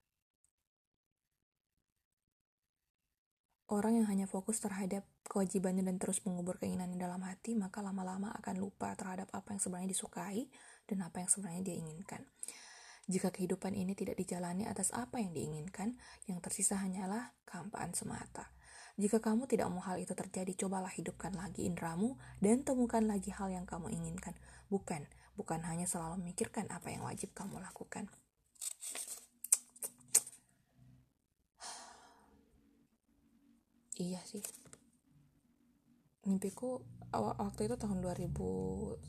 orang yang hanya fokus terhadap kewajibannya dan terus mengubur keinginannya dalam hati, maka lama-lama akan lupa terhadap apa yang sebenarnya disukai dan apa yang sebenarnya dia inginkan. Jika kehidupan ini tidak dijalani atas apa yang diinginkan, yang tersisa hanyalah kehampaan semata. Jika kamu tidak mau hal itu terjadi, cobalah hidupkan lagi indramu dan temukan lagi hal yang kamu inginkan. Bukan hanya selalu memikirkan apa yang wajib kamu lakukan. Iya sih. Mimpiku waktu itu tahun 2019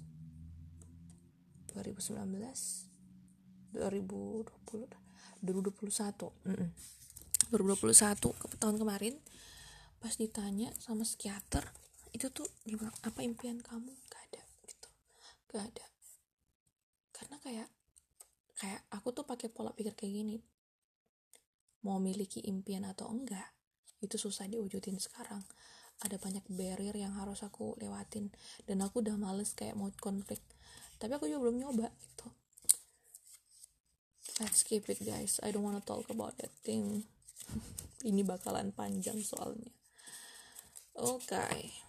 2021 tahun kemarin pas ditanya sama psikiater itu tuh dia bilang apa impian kamu, gak ada gitu, gak ada. Karena kayak aku tuh pakai pola pikir kayak gini, mau miliki impian atau enggak itu susah diwujudin sekarang. Ada banyak barrier yang harus aku lewatin dan aku udah males kayak mau konflik, tapi aku juga belum nyoba gitu. Let's skip it guys, I don't wanna talk about that thing. Ini bakalan panjang soalnya. Okay.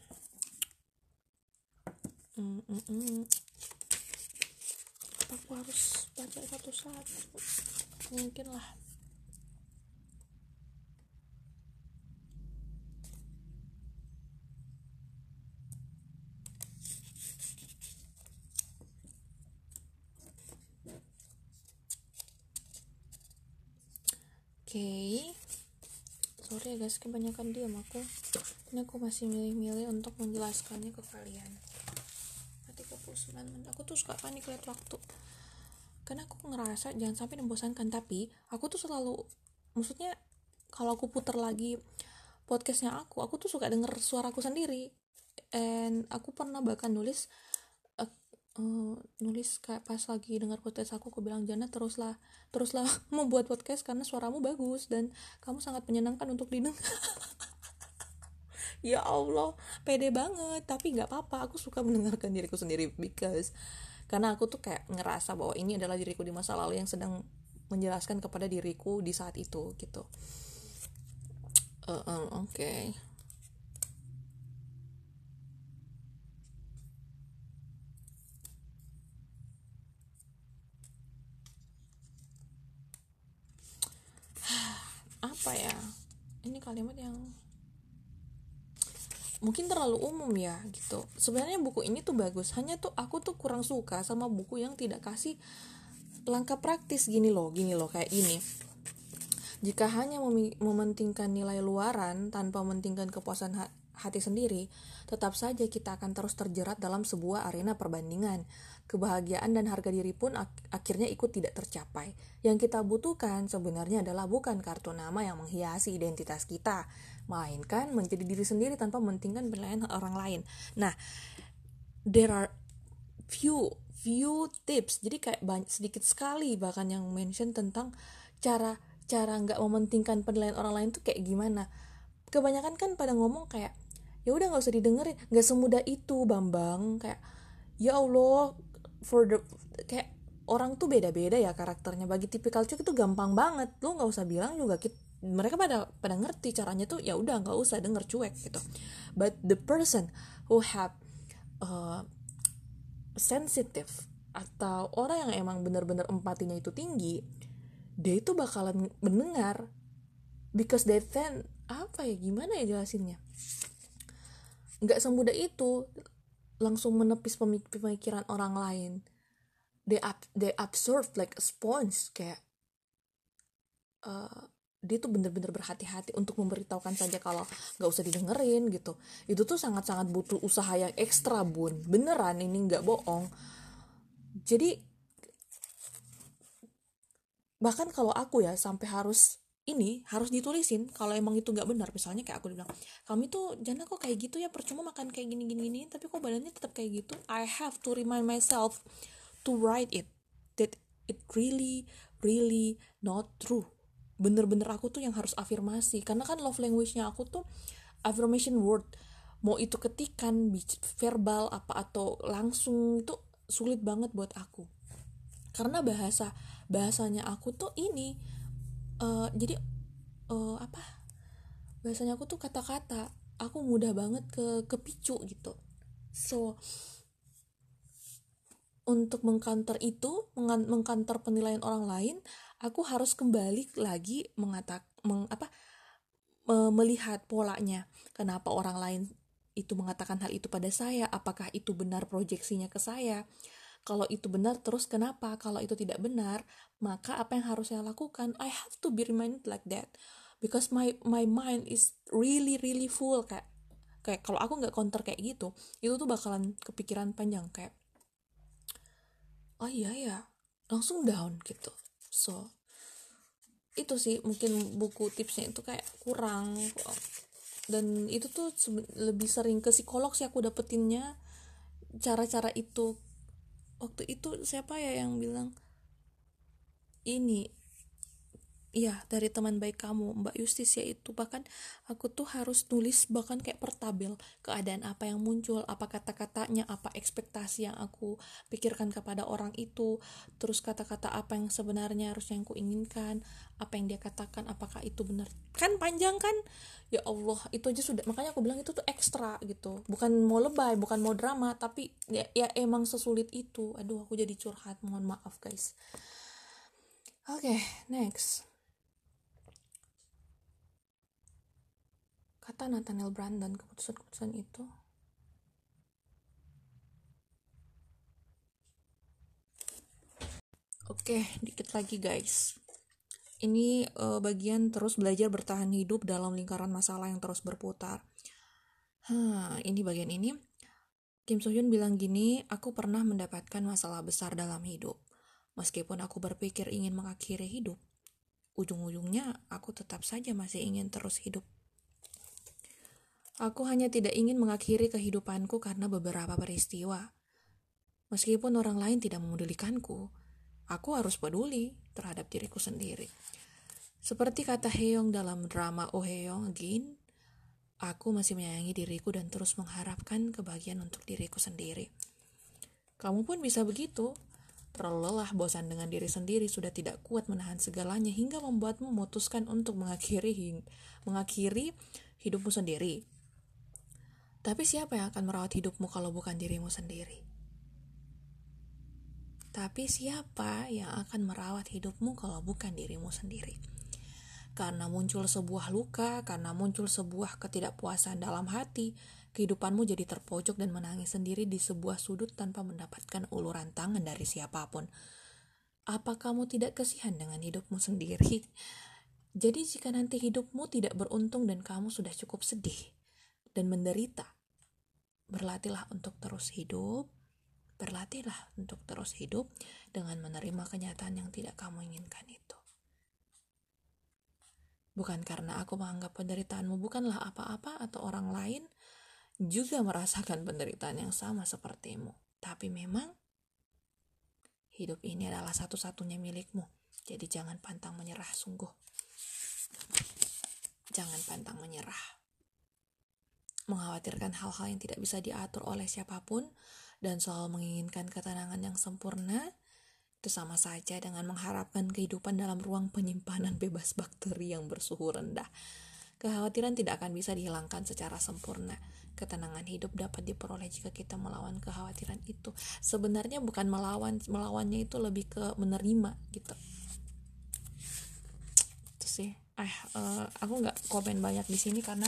Apa aku harus baca satu-satu? Mungkin lah. Okay. Sorry ya guys, kebanyakan diam aku. Ini aku masih milih-milih untuk menjelaskannya ke kalian. 39 menit. Aku tuh suka panik lihat waktu. Karena aku ngerasa jangan sampai membosankan, tapi aku tuh selalu, maksudnya kalau aku putar lagi podcastnya aku tuh suka denger suaraku sendiri. And aku pernah bahkan nulis kayak pas lagi dengar podcast aku bilang Jana teruslah membuat podcast karena suaramu bagus dan kamu sangat menyenangkan untuk didengar. Ya Allah, pede banget. Tapi nggak apa-apa, aku suka mendengarkan diriku sendiri because karena aku tuh kayak ngerasa bahwa ini adalah diriku di masa lalu yang sedang menjelaskan kepada diriku di saat itu gitu. Okay. Apa ya? Ini kalimat yang mungkin terlalu umum ya gitu. Sebenarnya buku ini tuh bagus, hanya tuh aku tuh kurang suka sama buku yang tidak kasih langkah praktis gini loh kayak ini. Jika hanya mementingkan nilai luaran tanpa mementingkan kepuasan hati sendiri, tetap saja kita akan terus terjerat dalam sebuah arena perbandingan. Kebahagiaan dan harga diri pun akhirnya ikut tidak tercapai. Yang kita butuhkan sebenarnya adalah bukan kartu nama yang menghiasi identitas kita, melainkan menjadi diri sendiri tanpa mementingkan penilaian orang lain. Nah, there are few tips. Jadi kayak sedikit sekali bahkan yang mention tentang cara nggak mementingkan penilaian orang lain tuh kayak gimana. Kebanyakan kan pada ngomong kayak ya udah nggak usah didengerin, nggak semudah itu Bambang. Kayak ya Allah, kayak orang tuh beda-beda ya karakternya. Bagi tipikal cuek itu gampang banget, lu nggak usah bilang juga mereka pada ngerti caranya tuh, ya udah nggak usah denger cuek gitu. But the person who have sensitive atau orang yang emang benar-benar empatinya itu tinggi, dia itu bakalan mendengar because they then gimana ya jelasinnya, nggak semudah itu langsung menepis pemikiran orang lain. They absorb like a sponge, kayak dia tuh bener-bener berhati-hati untuk memberitahukan saja kalau nggak usah didengerin gitu. Itu tuh sangat-sangat butuh usaha yang ekstra, bun, beneran, ini nggak bohong. Jadi bahkan kalau aku ya sampai harus ditulisin kalau emang itu nggak benar. Misalnya kayak aku bilang, kami tuh Jana kok kayak gitu ya, percuma makan kayak gini gini gini tapi kok badannya tetap kayak gitu. I have to remind myself to write it, that it really really not true. Bener-bener aku tuh yang harus afirmasi, karena kan love language-nya aku tuh affirmation word. Mau itu ketikan, verbal apa atau langsung, itu sulit banget buat aku. Karena bahasanya aku tuh ini, jadi apa, bahasanya aku tuh kata-kata, aku mudah banget kepicu gitu. So untuk mengcounter itu, mengcounter penilaian orang lain, aku harus kembali lagi melihat polanya. Kenapa orang lain itu mengatakan hal itu pada saya? Apakah itu benar proyeksinya ke saya? Kalau itu benar, terus kenapa? Kalau itu tidak benar, maka apa yang harus saya lakukan? I have to be reminded like that, because my mind is really really full. Kayak kalau aku nggak counter kayak gitu, itu tuh bakalan kepikiran panjang, kayak oh iya ya, langsung down gitu. So itu sih mungkin buku tipsnya itu kayak kurang, dan itu tuh lebih sering ke psikolog sih aku dapetinnya cara-cara itu. Waktu itu siapa ya yang bilang ini, iya, dari teman baik kamu, Mbak Yustisia itu. Bahkan aku tuh harus tulis bahkan kayak per tabel, keadaan apa yang muncul, apa kata-katanya, apa ekspektasi yang aku pikirkan kepada orang itu, terus kata-kata apa yang sebenarnya harusnya yang ku inginkan, apa yang dia katakan, apakah itu benar. Kan panjang kan? Ya Allah, itu aja sudah. Makanya aku bilang itu tuh ekstra gitu. Bukan mau lebay, bukan mau drama, tapi ya emang sesulit itu. Aduh, aku jadi curhat. Mohon maaf, guys. Oke, next. Kata Nathaniel Branden, keputusan-keputusan itu oke, dikit lagi guys. Ini bagian terus belajar bertahan hidup dalam lingkaran masalah yang terus berputar. Ini bagian ini. Kim So Hyun bilang gini, aku pernah mendapatkan masalah besar dalam hidup. Meskipun aku berpikir ingin mengakhiri hidup, ujung-ujungnya aku tetap saja masih ingin terus hidup. Aku hanya tidak ingin mengakhiri kehidupanku karena beberapa peristiwa. Meskipun orang lain tidak memedulikanku, aku harus peduli terhadap diriku sendiri. Seperti kata Haeyoung dalam drama Oh Haeyoung Again, aku masih menyayangi diriku dan terus mengharapkan kebahagiaan untuk diriku sendiri. Kamu pun bisa begitu. Terlalu lelah, bosan dengan diri sendiri, sudah tidak kuat menahan segalanya hingga membuatmu memutuskan untuk mengakhiri hidupmu sendiri. Tapi siapa yang akan merawat hidupmu kalau bukan dirimu sendiri? Tapi siapa yang akan merawat hidupmu kalau bukan dirimu sendiri? Karena muncul sebuah luka, karena muncul sebuah ketidakpuasan dalam hati, kehidupanmu jadi terpojok dan menangis sendiri di sebuah sudut tanpa mendapatkan uluran tangan dari siapapun. Apa kamu tidak kasihan dengan hidupmu sendiri? Jadi jika nanti hidupmu tidak beruntung dan kamu sudah cukup sedih dan menderita, berlatihlah untuk terus hidup. Berlatihlah untuk terus hidup dengan menerima kenyataan yang tidak kamu inginkan itu. Bukan karena aku menganggap penderitaanmu bukanlah apa-apa atau orang lain juga merasakan penderitaan yang sama sepertimu. Tapi memang hidup ini adalah satu-satunya milikmu. Jadi jangan pantang menyerah, sungguh. Jangan pantang menyerah. Mengkhawatirkan hal-hal yang tidak bisa diatur oleh siapapun dan selalu menginginkan ketenangan yang sempurna, itu sama saja dengan mengharapkan kehidupan dalam ruang penyimpanan bebas bakteri yang bersuhu rendah. Kekhawatiran tidak akan bisa dihilangkan secara sempurna. Ketenangan hidup dapat diperoleh jika kita melawan kekhawatiran itu. Sebenarnya bukan melawannya itu lebih ke menerima gitu. Itu sih. Aku nggak komen banyak di sini karena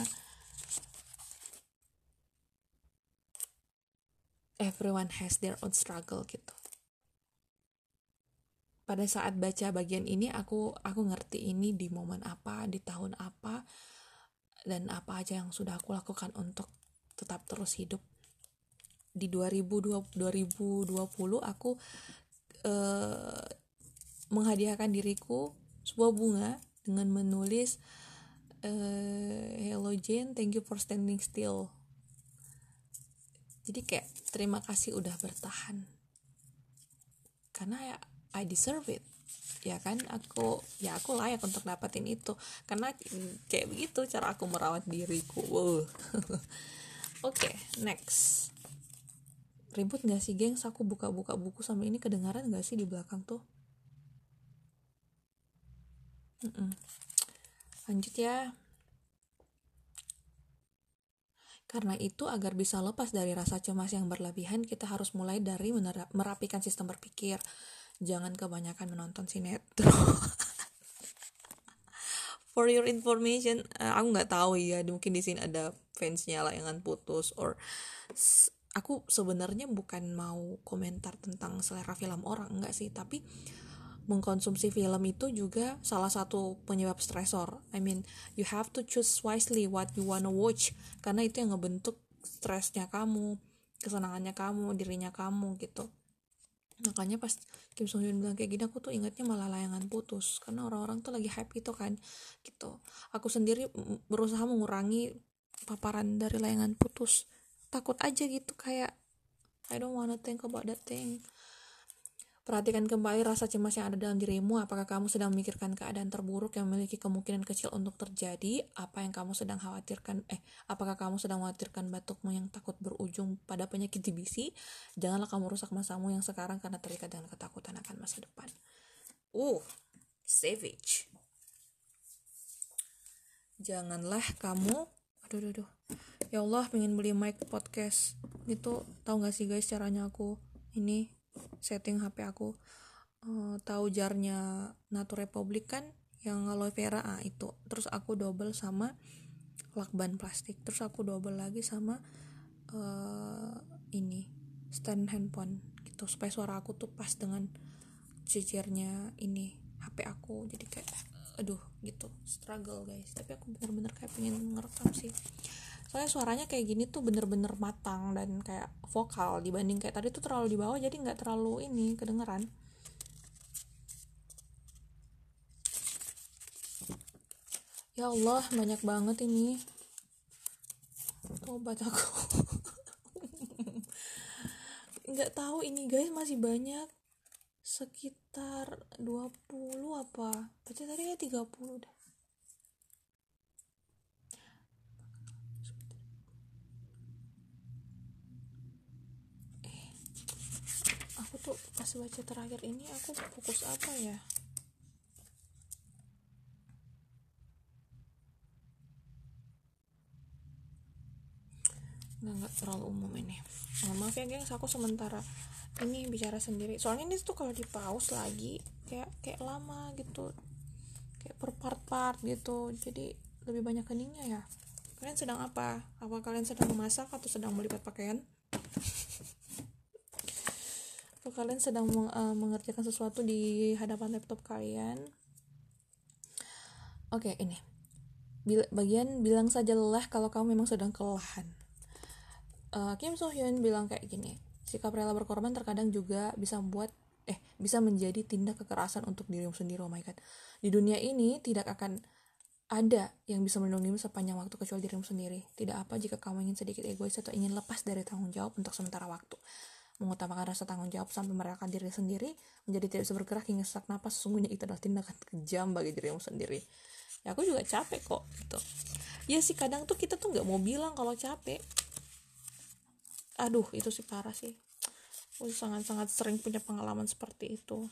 everyone has their own struggle gitu. pada saat baca bagian ini aku ngerti ini di momen apa, di tahun apa, dan apa aja yang sudah aku lakukan untuk tetap terus hidup. Di 2020 aku menghadiahkan diriku sebuah bunga dengan menulis hello Jane, thank you for standing still. Jadi kayak terima kasih udah bertahan, karena ya I deserve it, ya kan, aku layak untuk dapetin itu, karena kayak begitu cara aku merawat diriku. Wow. Oke, next. Ribut gak sih gengs? Aku buka-buka buku sampai ini kedengaran gak sih di belakang tuh? Lanjut ya. Karena itu, agar bisa lepas dari rasa cemas yang berlebihan, kita harus mulai dari merapikan sistem berpikir. Jangan kebanyakan menonton sinetron. For your information, aku nggak tahu ya, mungkin di sini ada fansnya Layangan Putus, or aku sebenarnya bukan mau komentar tentang selera film orang, enggak sih, tapi mengkonsumsi film itu juga salah satu penyebab stresor. I mean, you have to choose wisely what you wanna watch, karena itu yang ngebentuk stresnya kamu, kesenangannya kamu, dirinya kamu gitu. Makanya pas Kim So Hyun bilang kayak gini, aku tuh ingatnya malah Layangan Putus, karena orang-orang tuh lagi hype itu kan gitu. Aku sendiri berusaha mengurangi paparan dari Layangan Putus, takut aja gitu, kayak I don't wanna think about that thing. Perhatikan kembali rasa cemas yang ada dalam dirimu. Apakah kamu sedang memikirkan keadaan terburuk yang memiliki kemungkinan kecil untuk terjadi? Apakah kamu sedang mengkhawatirkan batukmu yang takut berujung pada penyakit TBC? Janganlah kamu rusak masamu yang sekarang karena terikat dengan ketakutan akan masa depan. Savage. Janganlah kamu, aduh. Ya Allah, pengen beli mic podcast. Itu tahu nggak sih guys caranya aku ini setting HP aku, tahu jarnya Natur Republik kan yang aloe vera, itu terus aku double sama lakban plastik, terus aku double lagi sama ini stand handphone gitu, supaya suara aku tuh pas dengan cicirnya ini HP aku. Jadi kayak aduh gitu, struggle guys, tapi aku bener-bener kayak pengen ngerekam sih, soalnya suaranya kayak gini tuh bener-bener matang dan kayak vokal, dibanding kayak tadi tuh terlalu di bawah, jadi nggak terlalu ini kedengeran. Ya Allah, banyak banget ini, tobat aku. Nggak tahu ini guys, masih banyak, sekitar 20 apa, baca tadi ya 30 deh. Aku tuh pas baca terakhir ini aku fokus apa ya? Nggak terlalu umum ini. Maaf ya gengs, aku sementara ini bicara sendiri. Soalnya ini tuh kalau di pause lagi kayak lama gitu, kayak per part gitu. Jadi lebih banyak keningnya ya. Kalian sedang apa? Apa kalian sedang memasak atau sedang melipat pakaian? Atau kalian sedang mengerjakan sesuatu di hadapan laptop kalian? Oke, ini bagian bilang saja lelah kalau kamu memang sedang kelelahan. Kim So Hyun bilang kayak gini, sikap rela berkorban terkadang juga bisa menjadi tindak kekerasan untuk dirimu sendiri. Oh my god, di dunia ini tidak akan ada yang bisa melindungimu sepanjang waktu kecuali dirimu sendiri. Tidak apa jika kamu ingin sedikit egois atau ingin lepas dari tanggung jawab untuk sementara waktu. Mengutamakan rasa tanggung jawab sampai merelakan diri sendiri menjadi tidak bisa bergerak hingga sesak napas, sesungguhnya itu adalah tindakan kejam bagi dirimu sendiri. Ya aku juga capek kok gitu. Ya sih, kadang tuh kita tuh nggak mau bilang kalau capek. Aduh, itu sih parah sih. Aku sangat-sangat sering punya pengalaman seperti itu.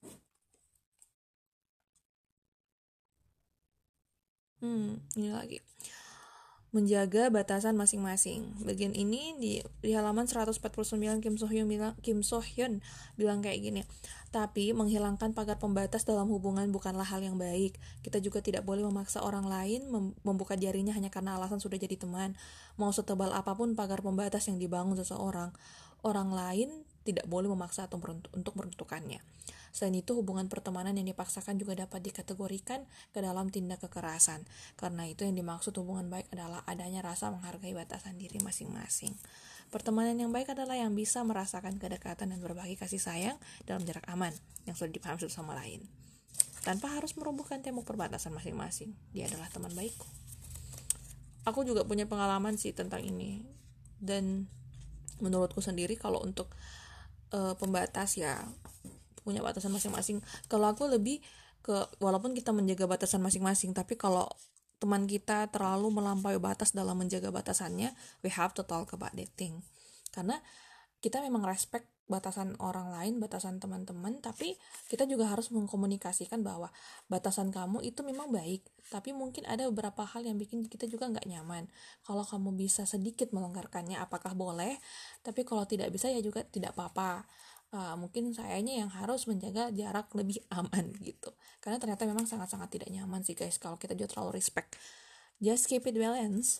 Ini lagi. Menjaga batasan masing-masing. Bagian ini di halaman 149 Kim So Hyun bilang kayak gini. Tapi menghilangkan pagar pembatas dalam hubungan bukanlah hal yang baik. Kita juga tidak boleh memaksa orang lain membuka jarinya hanya karena alasan sudah jadi teman. Mau setebal apapun pagar pembatas yang dibangun seseorang, orang lain tidak boleh memaksa atau untuk menentukannya. Selain itu, hubungan pertemanan yang dipaksakan juga dapat dikategorikan ke dalam tindak kekerasan. Karena itu yang dimaksud hubungan baik adalah adanya rasa menghargai batasan diri masing-masing. Pertemanan yang baik adalah yang bisa merasakan kedekatan dan berbagi kasih sayang dalam jarak aman yang sudah dipahami satu sama lain, tanpa harus merobohkan tembok perbatasan masing-masing. Dia adalah teman baikku. Aku juga punya pengalaman sih tentang ini, dan menurutku sendiri kalau untuk pembatas ya punya batasan masing-masing. Kalau aku lebih ke, walaupun kita menjaga batasan masing-masing, tapi kalau teman kita terlalu melampaui batas dalam menjaga batasannya, we have to talk about that thing. Karena kita memang respect batasan orang lain, batasan teman-teman, tapi kita juga harus mengkomunikasikan bahwa batasan kamu itu memang baik, tapi mungkin ada beberapa hal yang bikin kita juga nggak nyaman. Kalau kamu bisa sedikit melonggarkannya, apakah boleh? Tapi kalau tidak bisa ya juga tidak apa-apa. Mungkin sayanya yang harus menjaga jarak lebih aman gitu, karena ternyata memang sangat-sangat tidak nyaman sih guys kalau kita juga terlalu respect. Just keep it balance.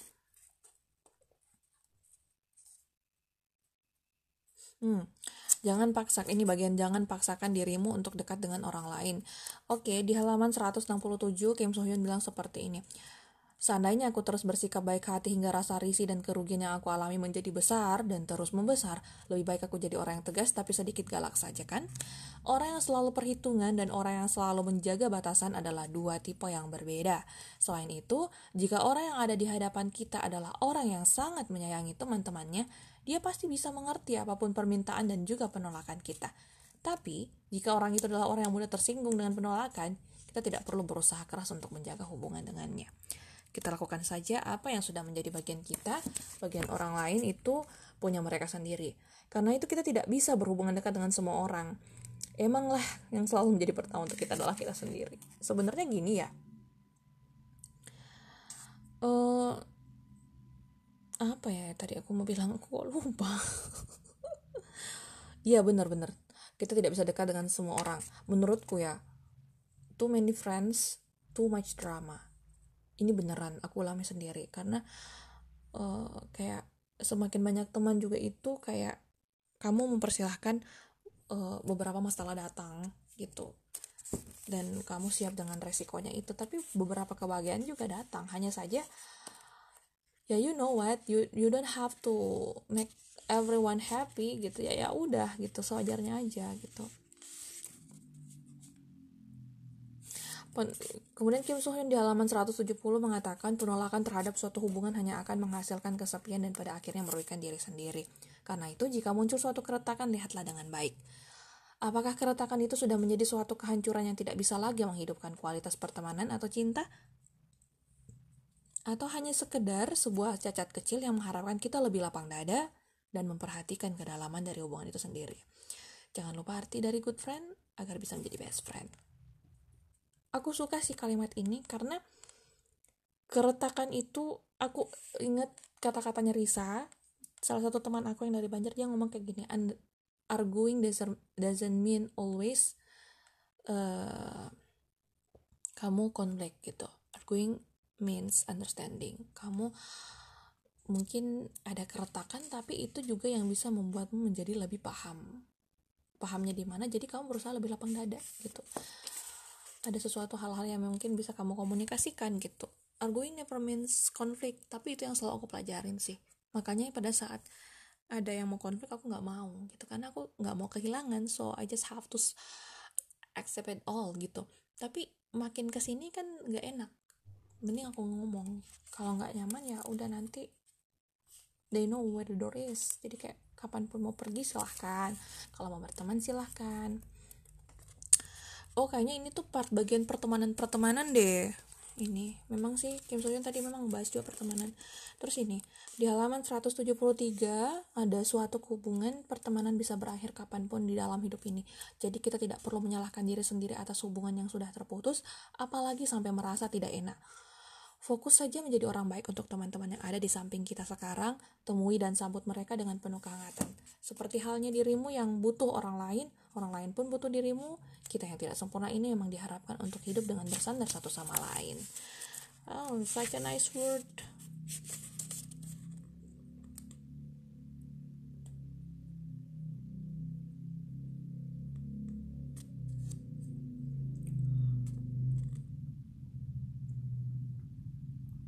Jangan paksakan, ini bagian jangan paksakan dirimu untuk dekat dengan orang lain. Oke, di halaman 167 Kim So Hyun bilang seperti ini. Seandainya aku terus bersikap baik hati hingga rasa risih dan kerugian yang aku alami menjadi besar dan terus membesar, lebih baik aku jadi orang yang tegas tapi sedikit galak saja kan? Orang yang selalu perhitungan dan orang yang selalu menjaga batasan adalah dua tipe yang berbeda. Selain itu, jika orang yang ada di hadapan kita adalah orang yang sangat menyayangi teman-temannya, dia pasti bisa mengerti apapun permintaan dan juga penolakan kita. Tapi, jika orang itu adalah orang yang mudah tersinggung dengan penolakan, kita tidak perlu berusaha keras untuk menjaga hubungan dengannya. Kita lakukan saja apa yang sudah menjadi bagian kita, bagian orang lain itu punya mereka sendiri. Karena itu kita tidak bisa berhubungan dekat dengan semua orang. Emanglah yang selalu menjadi pertama untuk kita adalah kita sendiri. Sebenarnya gini ya, apa ya tadi aku mau bilang, aku kok lupa. Iya benar-benar, kita tidak bisa dekat dengan semua orang. Menurutku ya, too many friends, too much drama. Ini beneran aku alami sendiri, karena kayak semakin banyak teman juga itu kayak kamu mempersilahkan beberapa masalah datang gitu, dan kamu siap dengan resikonya itu. Tapi beberapa kebahagiaan juga datang, hanya saja ya you know what, you don't have to make everyone happy gitu ya, ya udah gitu, sewajarnya aja gitu. Kemudian Kim So Hyun di halaman 170 mengatakan penolakan terhadap suatu hubungan hanya akan menghasilkan kesepian dan pada akhirnya merugikan diri sendiri. Karena itu jika muncul suatu keretakan, lihatlah dengan baik. Apakah keretakan itu sudah menjadi suatu kehancuran yang tidak bisa lagi menghidupkan kualitas pertemanan atau cinta? Atau hanya sekedar sebuah cacat kecil yang mengharapkan kita lebih lapang dada dan memperhatikan kedalaman dari hubungan itu sendiri? Jangan lupa arti dari good friend agar bisa menjadi best friend. Aku suka sih kalimat ini karena keretakan itu, aku ingat kata-katanya Risa, salah satu teman aku yang dari Banjar. Dia ngomong kayak gini, arguing doesn't mean always kamu konflik gitu. Arguing means understanding. Kamu mungkin ada keretakan, tapi itu juga yang bisa membuatmu menjadi lebih paham. Pahamnya di mana, jadi kamu berusaha lebih lapang dada gitu. Ada sesuatu hal-hal yang mungkin bisa kamu komunikasikan gitu. Arguing never means konflik, tapi itu yang selalu aku pelajarin sih. Makanya pada saat ada yang mau konflik, aku nggak mau gitu, karena aku nggak mau kehilangan, so I just have to accept it all gitu. Tapi makin kesini kan nggak enak, mending aku ngomong. Kalau nggak nyaman ya udah, nanti they know where the door is. Jadi kayak kapanpun mau pergi silahkan, kalau mau berteman silahkan. Oh kayaknya ini tuh part bagian pertemanan deh. Ini memang sih Kim So Hyun tadi memang membahas juga pertemanan. Terus ini di halaman 173 ada suatu hubungan pertemanan bisa berakhir kapanpun di dalam hidup ini. Jadi kita tidak perlu menyalahkan diri sendiri atas hubungan yang sudah terputus, apalagi sampai merasa tidak enak. Fokus saja menjadi orang baik untuk teman-teman yang ada di samping kita sekarang. Temui dan sambut mereka dengan penuh kehangatan. Seperti halnya dirimu yang butuh orang lain pun butuh dirimu. Kita yang tidak sempurna ini memang diharapkan untuk hidup dengan bersandar satu sama lain. Oh, such a nice word.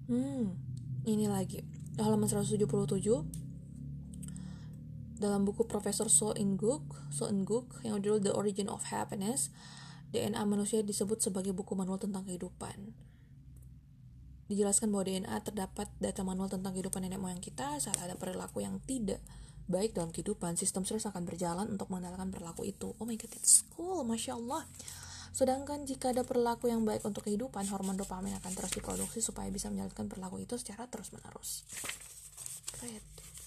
Ini lagi halaman 177 dalam buku Profesor So Eun-guk yang judul The Origin of Happiness. DNA manusia disebut sebagai buku manual tentang kehidupan. Dijelaskan bahwa DNA terdapat data manual tentang kehidupan nenek moyang kita. Saat ada perilaku yang tidak baik dalam kehidupan, sistem stres akan berjalan untuk mengendalikan perilaku itu. Oh my god, that's cool, Masya Allah. Sedangkan jika ada perilaku yang baik untuk kehidupan, hormon dopamin akan terus diproduksi supaya bisa menjalankan perilaku itu secara terus-menerus. Great.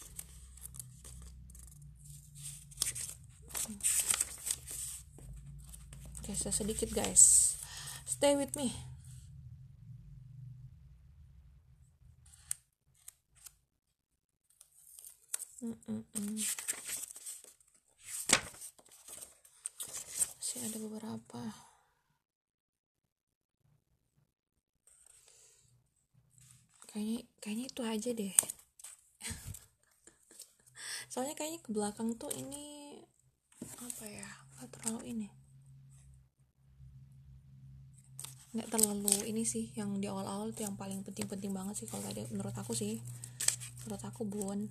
Oke, sedikit guys. Stay with me. Masih ada beberapa. Kayaknya itu aja deh. Soalnya kayaknya ke belakang tuh ini apa ya, nggak terlalu ini, nggak terlalu ini sih. Yang di awal-awal tuh yang paling penting-penting banget sih kalau tadi menurut aku sih. Menurut aku Bun.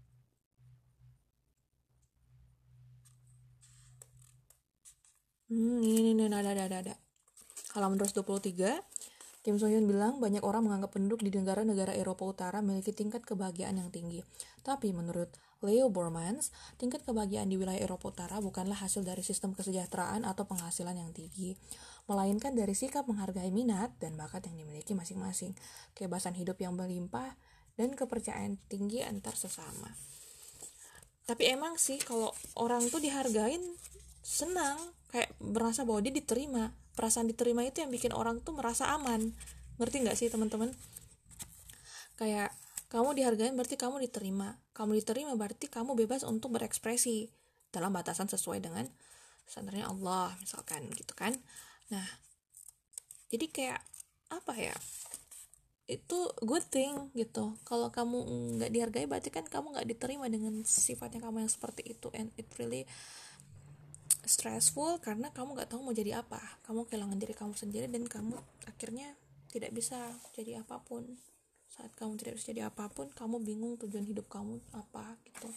Ini ada. Halaman 223. Kim So Hyun bilang, banyak orang menganggap penduduk di negara-negara Eropa Utara memiliki tingkat kebahagiaan yang tinggi. Tapi menurut Leo Bormans, tingkat kebahagiaan di wilayah Eropa Utara bukanlah hasil dari sistem kesejahteraan atau penghasilan yang tinggi, melainkan dari sikap menghargai minat dan bakat yang dimiliki masing-masing, kebebasan hidup yang berlimpah, dan kepercayaan tinggi antar sesama. Tapi emang sih kalau orang tuh dihargain, senang, kayak merasa bahwa dia diterima. Perasaan diterima itu yang bikin orang tuh merasa aman. Ngerti gak sih teman-teman? Kayak kamu dihargain berarti kamu diterima. Kamu diterima berarti kamu bebas untuk berekspresi dalam batasan sesuai dengan standarnya Allah misalkan gitu kan. Nah, jadi kayak apa ya, itu good thing gitu. Kalau kamu nggak dihargai berarti kan kamu nggak diterima dengan sifatnya kamu yang seperti itu, and it really stressful karena kamu nggak tahu mau jadi apa. Kamu kehilangan diri kamu sendiri dan kamu akhirnya tidak bisa jadi apapun. Saat kamu tidak bisa jadi apapun, kamu bingung tujuan hidup kamu apa gitu.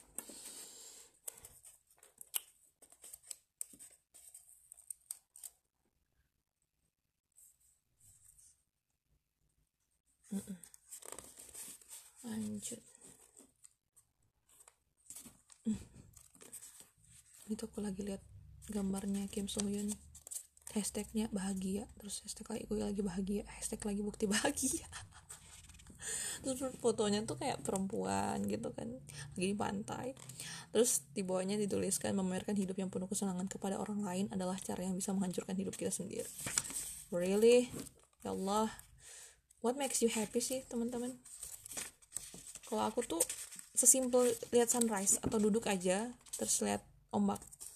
Lanjut. Itu aku lagi lihat gambarnya Kim So Hyun, hashtagnya bahagia, terus hashtag lagi gue lagi bahagia, hashtag lagi bukti bahagia. Terus fotonya tuh kayak perempuan gitu kan, lagi di pantai, terus di bawahnya dituliskan, memamerkan hidup yang penuh kesenangan kepada orang lain adalah cara yang bisa menghancurkan hidup kita sendiri. Really? Ya Allah, what makes you happy sih teman-teman? Kalau aku tuh sesimpel lihat sunrise atau duduk aja terus lihat ombak.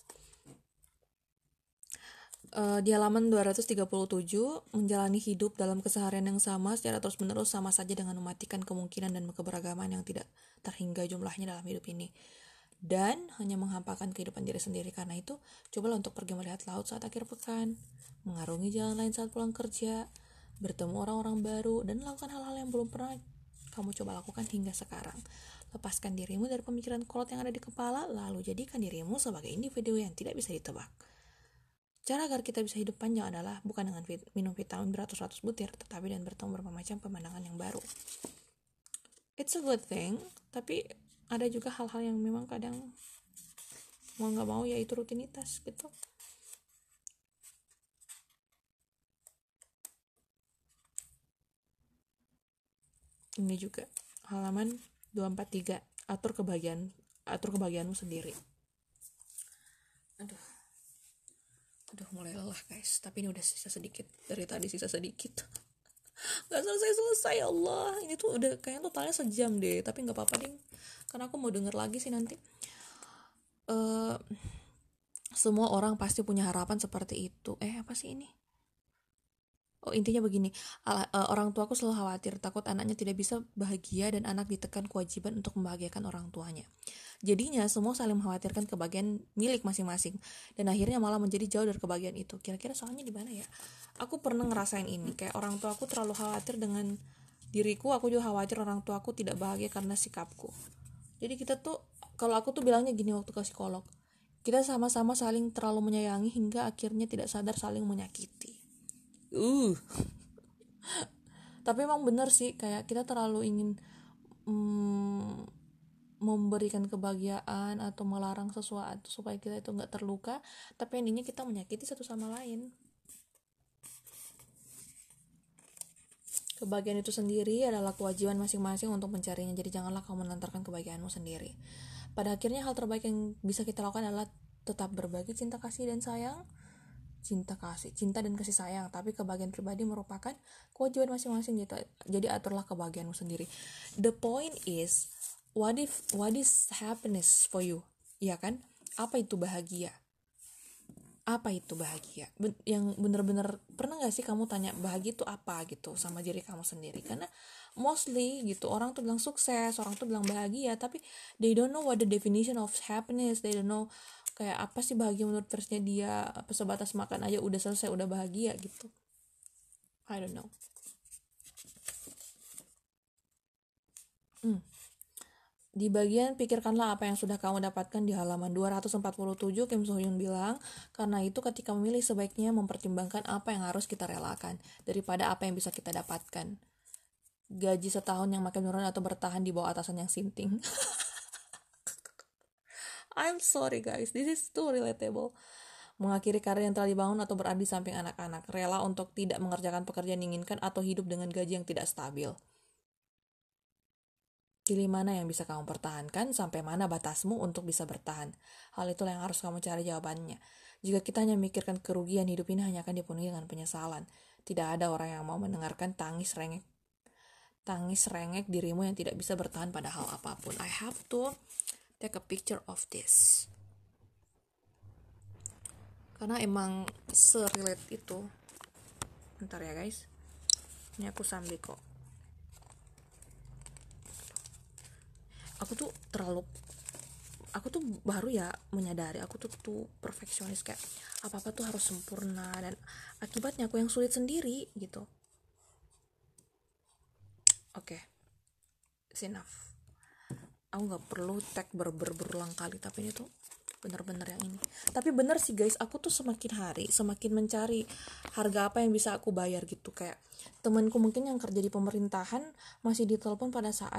Di halaman 237, menjalani hidup dalam keseharian yang sama secara terus-menerus sama saja dengan mematikan kemungkinan dan keberagaman yang tidak terhingga jumlahnya dalam hidup ini, dan hanya menghampakan kehidupan diri sendiri. Karena itu, cobalah untuk pergi melihat laut saat akhir pekan, mengarungi jalan lain saat pulang kerja, bertemu orang-orang baru, dan melakukan hal-hal yang belum pernah kamu coba lakukan hingga sekarang. Lepaskan dirimu dari pemikiran kolot yang ada di kepala, lalu jadikan dirimu sebagai individu yang tidak bisa ditebak. Cara agar kita bisa hidup panjang adalah bukan dengan minum vitamin beratus-ratus butir, tetapi dengan bertemu berbagai macam pemandangan yang baru. It's a good thing, tapi ada juga hal-hal yang memang kadang mau nggak mau yaitu rutinitas gitu. Ini juga halaman 243, atur kebahagiaanmu sendiri. Aduh mulai lelah guys, tapi ini udah sisa sedikit, dari tadi sisa sedikit. Gak selesai Allah, ini tuh udah kayaknya totalnya sejam deh, tapi gak apa-apa deh, karena aku mau denger lagi sih nanti. Semua orang pasti punya harapan seperti itu. Apa sih ini? Intinya begini, orang tuaku selalu khawatir, takut anaknya tidak bisa bahagia dan anak ditekan kewajiban untuk membahagiakan orang tuanya. Jadinya semua saling mengkhawatirkan kebahagiaan milik masing-masing, dan akhirnya malah menjadi jauh dari kebahagiaan itu. Kira-kira soalnya di mana ya? Aku pernah ngerasain ini, kayak orang tuaku terlalu khawatir dengan diriku, aku juga khawatir orang tua aku tidak bahagia karena sikapku. Jadi kita tuh, kalau aku tuh bilangnya gini waktu ke psikolog, kita sama-sama saling terlalu menyayangi hingga akhirnya tidak sadar saling menyakiti. Tapi emang bener sih, kayak kita terlalu ingin memberikan kebahagiaan atau melarang sesuatu supaya kita itu nggak terluka, tapi intinya kita menyakiti satu sama lain. Kebahagiaan itu sendiri adalah kewajiban masing-masing untuk mencarinya, jadi janganlah kamu menantarkan kebahagiaanmu sendiri. Pada akhirnya hal terbaik yang bisa kita lakukan adalah tetap berbagi cinta kasih dan sayang, cinta dan kasih sayang, tapi kebahagiaan pribadi merupakan kewajiban masing-masing, jadi aturlah kebahagiaanmu sendiri. The point is, what is happiness for you? Ya kan? Apa itu bahagia? Yang bener-bener pernah gak sih kamu tanya bahagia itu apa gitu sama diri kamu sendiri? Karena mostly gitu, orang tuh bilang sukses, orang tuh bilang bahagia, tapi they don't know what the definition of happiness. They don't know kayak apa sih bahagia menurut versinya dia. Apa sebatas makan aja udah selesai, udah bahagia gitu. I don't know. Di bagian pikirkanlah apa yang sudah kamu dapatkan di halaman 247, Kim So Hyun bilang, karena itu ketika memilih sebaiknya mempertimbangkan apa yang harus kita relakan daripada apa yang bisa kita dapatkan. Gaji setahun yang makin menurun atau bertahan di bawah atasan yang sinting. I'm sorry guys, this is too relatable. Mengakhiri karir yang telah dibangun atau berada di samping anak-anak, rela untuk tidak mengerjakan pekerjaan yang diinginkan atau hidup dengan gaji yang tidak stabil. Pilih mana yang bisa kamu pertahankan, sampai mana batasmu untuk bisa bertahan. Hal itulah yang harus kamu cari jawabannya. Jika kita hanya memikirkan kerugian, hidup ini hanya akan dipenuhi dengan penyesalan. Tidak ada orang yang mau mendengarkan tangis rengek dirimu yang tidak bisa bertahan pada hal apapun. I have to take a picture of this. Karena emang se-relate itu. Bentar ya guys. Ini aku sambil kok. Aku tuh baru ya menyadari aku tuh perfeksionis, kayak apa-apa tuh harus sempurna, dan akibatnya aku yang sulit sendiri gitu. Oke. It's enough. Aku gak perlu tag berulang kali, tapi ini tuh bener-bener yang ini. Tapi bener sih guys, aku tuh semakin hari semakin mencari harga apa yang bisa aku bayar gitu. Kayak temanku mungkin yang kerja di pemerintahan masih ditelepon pada saat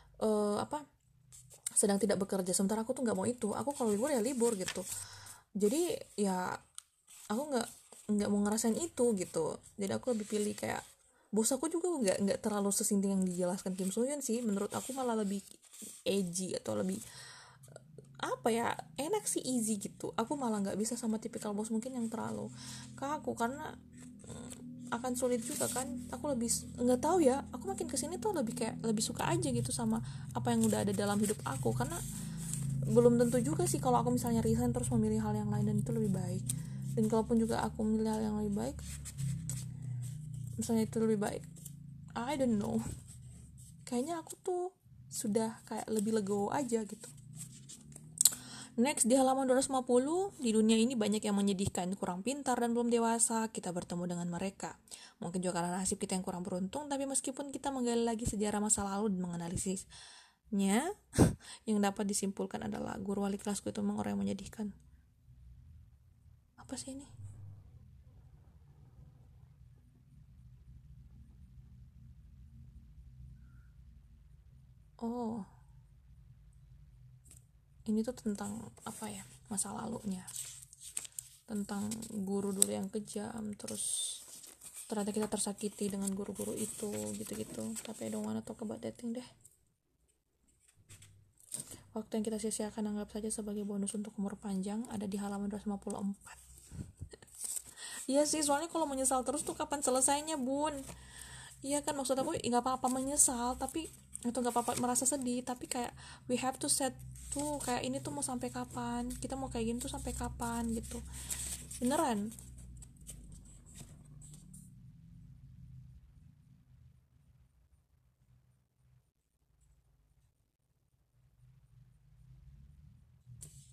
sedang tidak bekerja, sementara aku tuh nggak mau itu. Aku kalau libur ya libur gitu. Jadi ya aku nggak mau ngerasain itu gitu. Jadi aku lebih pilih kayak bos aku juga nggak terlalu sesinting yang dijelaskan Kim So Hyun sih. Menurut aku malah lebih edgy atau lebih apa ya, enak sih, easy gitu. Aku malah nggak bisa sama tipikal bos mungkin yang terlalu kaku, karena akan sulit juga kan. Aku lebih nggak tahu ya, aku makin kesini tuh lebih kayak lebih suka aja gitu sama apa yang udah ada dalam hidup aku, karena belum tentu juga sih kalau aku misalnya resign terus memilih hal yang lain dan itu lebih baik. Dan kalaupun juga aku memilih hal yang lebih baik, misalnya itu lebih baik, I don't know, kayaknya aku tuh sudah kayak lebih legowo aja gitu. Next, di halaman 250, di dunia ini banyak yang menyedihkan, kurang pintar dan belum dewasa kita bertemu dengan mereka. Mungkin juga karena nasib kita yang kurang beruntung, tapi meskipun kita menggali lagi sejarah masa lalu dan menganalisisnya, yang dapat disimpulkan adalah guru wali kelasku itu memang orang yang menyedihkan. Apa sih ini? Oh, ini tuh tentang apa ya, masa lalunya, tentang guru dulu yang kejam, terus ternyata kita tersakiti dengan guru-guru itu gitu-gitu. Tapi I don't wanna talk about that thing deh. Waktu yang kita sia-siakan anggap saja sebagai bonus untuk umur panjang, ada di halaman 254. Iya sih, soalnya kalau menyesal terus tuh kapan selesainya bun? Iya kan, maksud aku nggak apa-apa menyesal, tapi atau nggak apa-apa merasa sedih, tapi kayak we have to set tuh kayak ini tuh mau sampai kapan, kita mau kayak gini tuh sampai kapan gitu, beneran.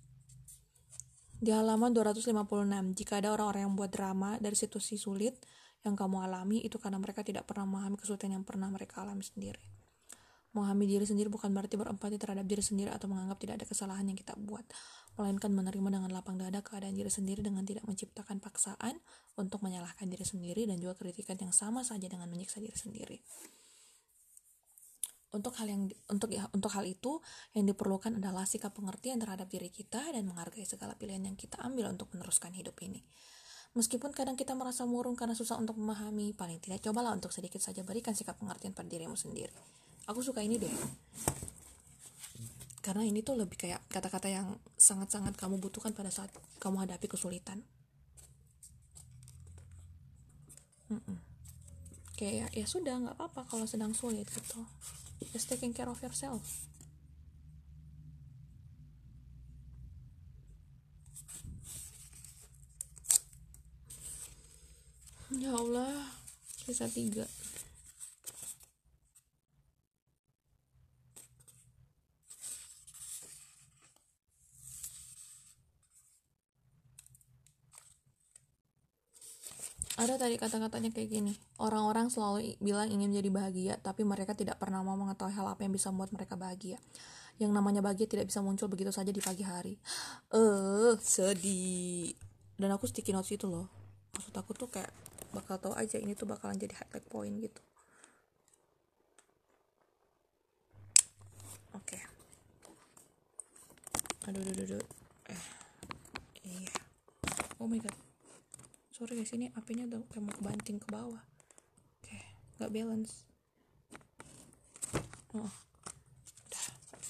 Di halaman 256, jika ada orang-orang yang buat drama dari situasi sulit, yang kamu alami itu karena mereka tidak pernah memahami kesulitan yang pernah mereka alami sendiri. Memahami diri sendiri bukan berarti berempati terhadap diri sendiri atau menganggap tidak ada kesalahan yang kita buat, melainkan menerima dengan lapang dada keadaan diri sendiri dengan tidak menciptakan paksaan untuk menyalahkan diri sendiri dan juga kritikan yang sama saja dengan menyiksa diri sendiri. Untuk hal itu yang diperlukan adalah sikap pengertian terhadap diri kita dan menghargai segala pilihan yang kita ambil untuk meneruskan hidup ini. Meskipun kadang kita merasa murung karena susah untuk memahami, paling tidak cobalah untuk sedikit saja berikan sikap pengertian pada dirimu sendiri. Aku suka ini deh, karena ini tuh lebih kayak kata-kata yang sangat-sangat kamu butuhkan pada saat kamu hadapi kesulitan. Kayak ya sudah, nggak apa-apa kalau sedang sulit gitu, just taking care of yourself. Ya Allah, kisah 3. Ada tadi kata-katanya kayak gini, orang-orang selalu bilang ingin jadi bahagia, tapi mereka tidak pernah mau mengetahui hal apa yang bisa membuat mereka bahagia. Yang namanya bahagia tidak bisa muncul begitu saja di pagi hari. Sedih. Dan aku sticky notes itu loh. Maksud aku tuh kayak bakal tahu aja ini tuh bakalan jadi highlight point gitu. Oke. Aduh. Iya. Oh my god. Sorry guys, ini apinya udah kayak mau kebanting ke bawah. Oke, gak balance. Oh, udah.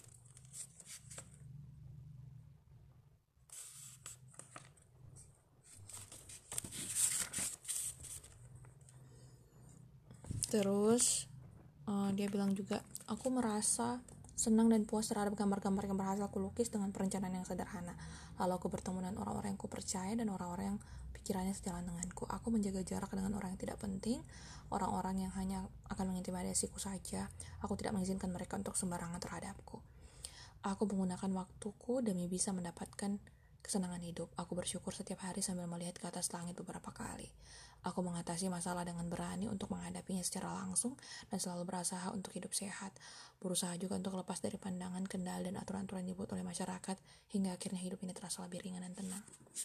Terus dia bilang juga, aku merasa senang dan puas terhadap gambar-gambar yang berhasil aku lukis dengan perencanaan yang sederhana. Lalu aku bertemu dengan orang-orang yang aku percaya dan orang-orang yang pikirannya sejalan denganku. Aku menjaga jarak dengan orang yang tidak penting, orang-orang yang hanya akan mengintimidasiku saja. Aku tidak mengizinkan mereka untuk sembarangan terhadapku. Aku menggunakan waktuku demi bisa mendapatkan kesenangan hidup. Aku bersyukur setiap hari sambil melihat ke atas langit beberapa kali. Aku mengatasi masalah dengan berani untuk menghadapinya secara langsung dan selalu berusaha untuk hidup sehat. Berusaha juga untuk lepas dari pandangan, kendali, dan aturan-aturan yang dibuat oleh masyarakat hingga akhirnya hidup ini terasa lebih ringan dan tenang.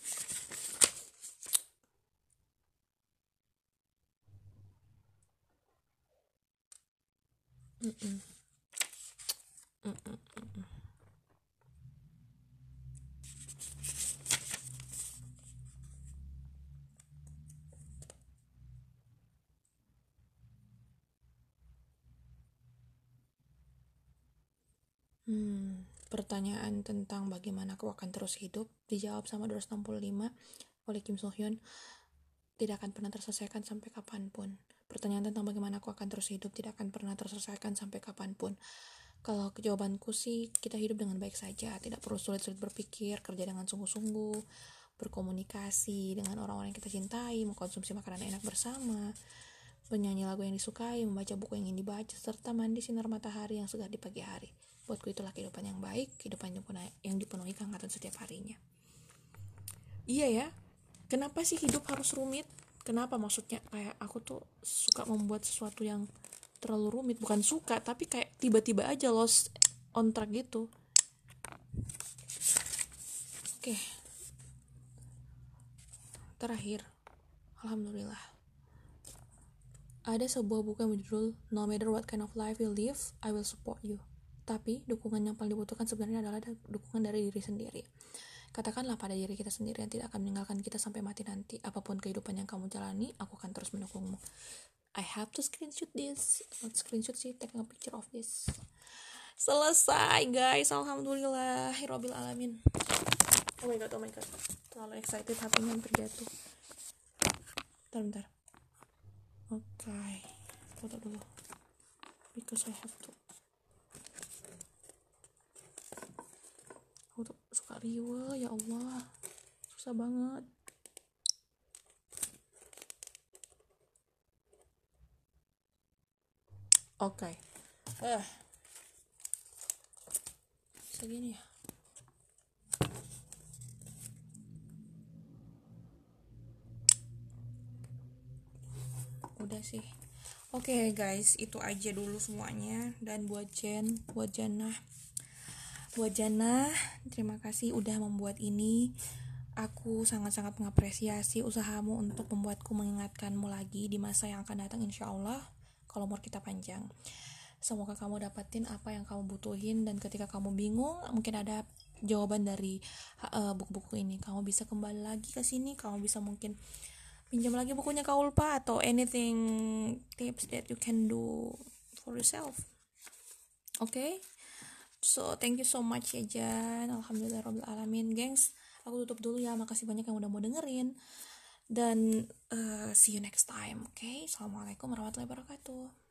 Pertanyaan tentang bagaimana aku akan terus hidup dijawab sama 265 oleh Kim So Hyun. Tidak akan pernah terselesaikan sampai kapanpun. Pertanyaan tentang bagaimana aku akan terus hidup tidak akan pernah terselesaikan sampai kapanpun. Kalau jawabanku sih, kita hidup dengan baik saja, tidak perlu sulit-sulit berpikir, kerja dengan sungguh-sungguh, berkomunikasi dengan orang-orang yang kita cintai, mengkonsumsi makanan enak bersama, menyanyi lagu yang disukai, membaca buku yang ingin dibaca, serta mandi sinar matahari yang segar di pagi hari. Buatku itulah kehidupan yang baik, kehidupan yang dipenuhi kehangatan setiap harinya. Iya ya, kenapa sih hidup harus rumit? Kenapa, maksudnya kayak aku tuh suka membuat sesuatu yang terlalu rumit. Bukan suka, tapi kayak tiba-tiba aja lost on track gitu. Oke. Terakhir, alhamdulillah, ada sebuah buku yang berjudul No Matter What Kind of Life You Live, I Will Support You. Tapi dukungan yang paling dibutuhkan sebenarnya adalah dukungan dari diri sendiri. Katakanlah pada diri kita sendiri yang tidak akan meninggalkan kita sampai mati nanti. Apapun kehidupan yang kamu jalani, aku akan terus mendukungmu. I have to screenshot this. Not screenshot sih, taking a picture of this. Selesai guys, alhamdulillahirabbil alamin. Oh my god. Terlalu excited, HP-nya hampir jatuh. Bentar. Okay. Foto dulu. Because I have to. Aku tuh suka riweh, ya Allah. Susah banget. Oke. Segini ya. udah sih. Oke guys, itu aja dulu semuanya. Dan buat Jannah, terima kasih udah membuat ini. Aku sangat-sangat mengapresiasi usahamu untuk membuatku mengingatkanmu lagi di masa yang akan datang, insya Allah, kalau umur kita panjang. Semoga kamu dapatin apa yang kamu butuhin, dan ketika kamu bingung, mungkin ada jawaban dari buku-buku ini. Kamu bisa kembali lagi ke sini, kamu bisa mungkin pinjam lagi bukunya Kak Ulpa, atau anything tips that you can do for yourself. Okay? So thank you so much ya Jan. Alhamdulillahirobbilalamin, gengs. Aku tutup dulu ya. Makasih banyak yang udah mau dengerin. Dan see you next time. Okay? Assalamualaikum warahmatullahi wabarakatuh.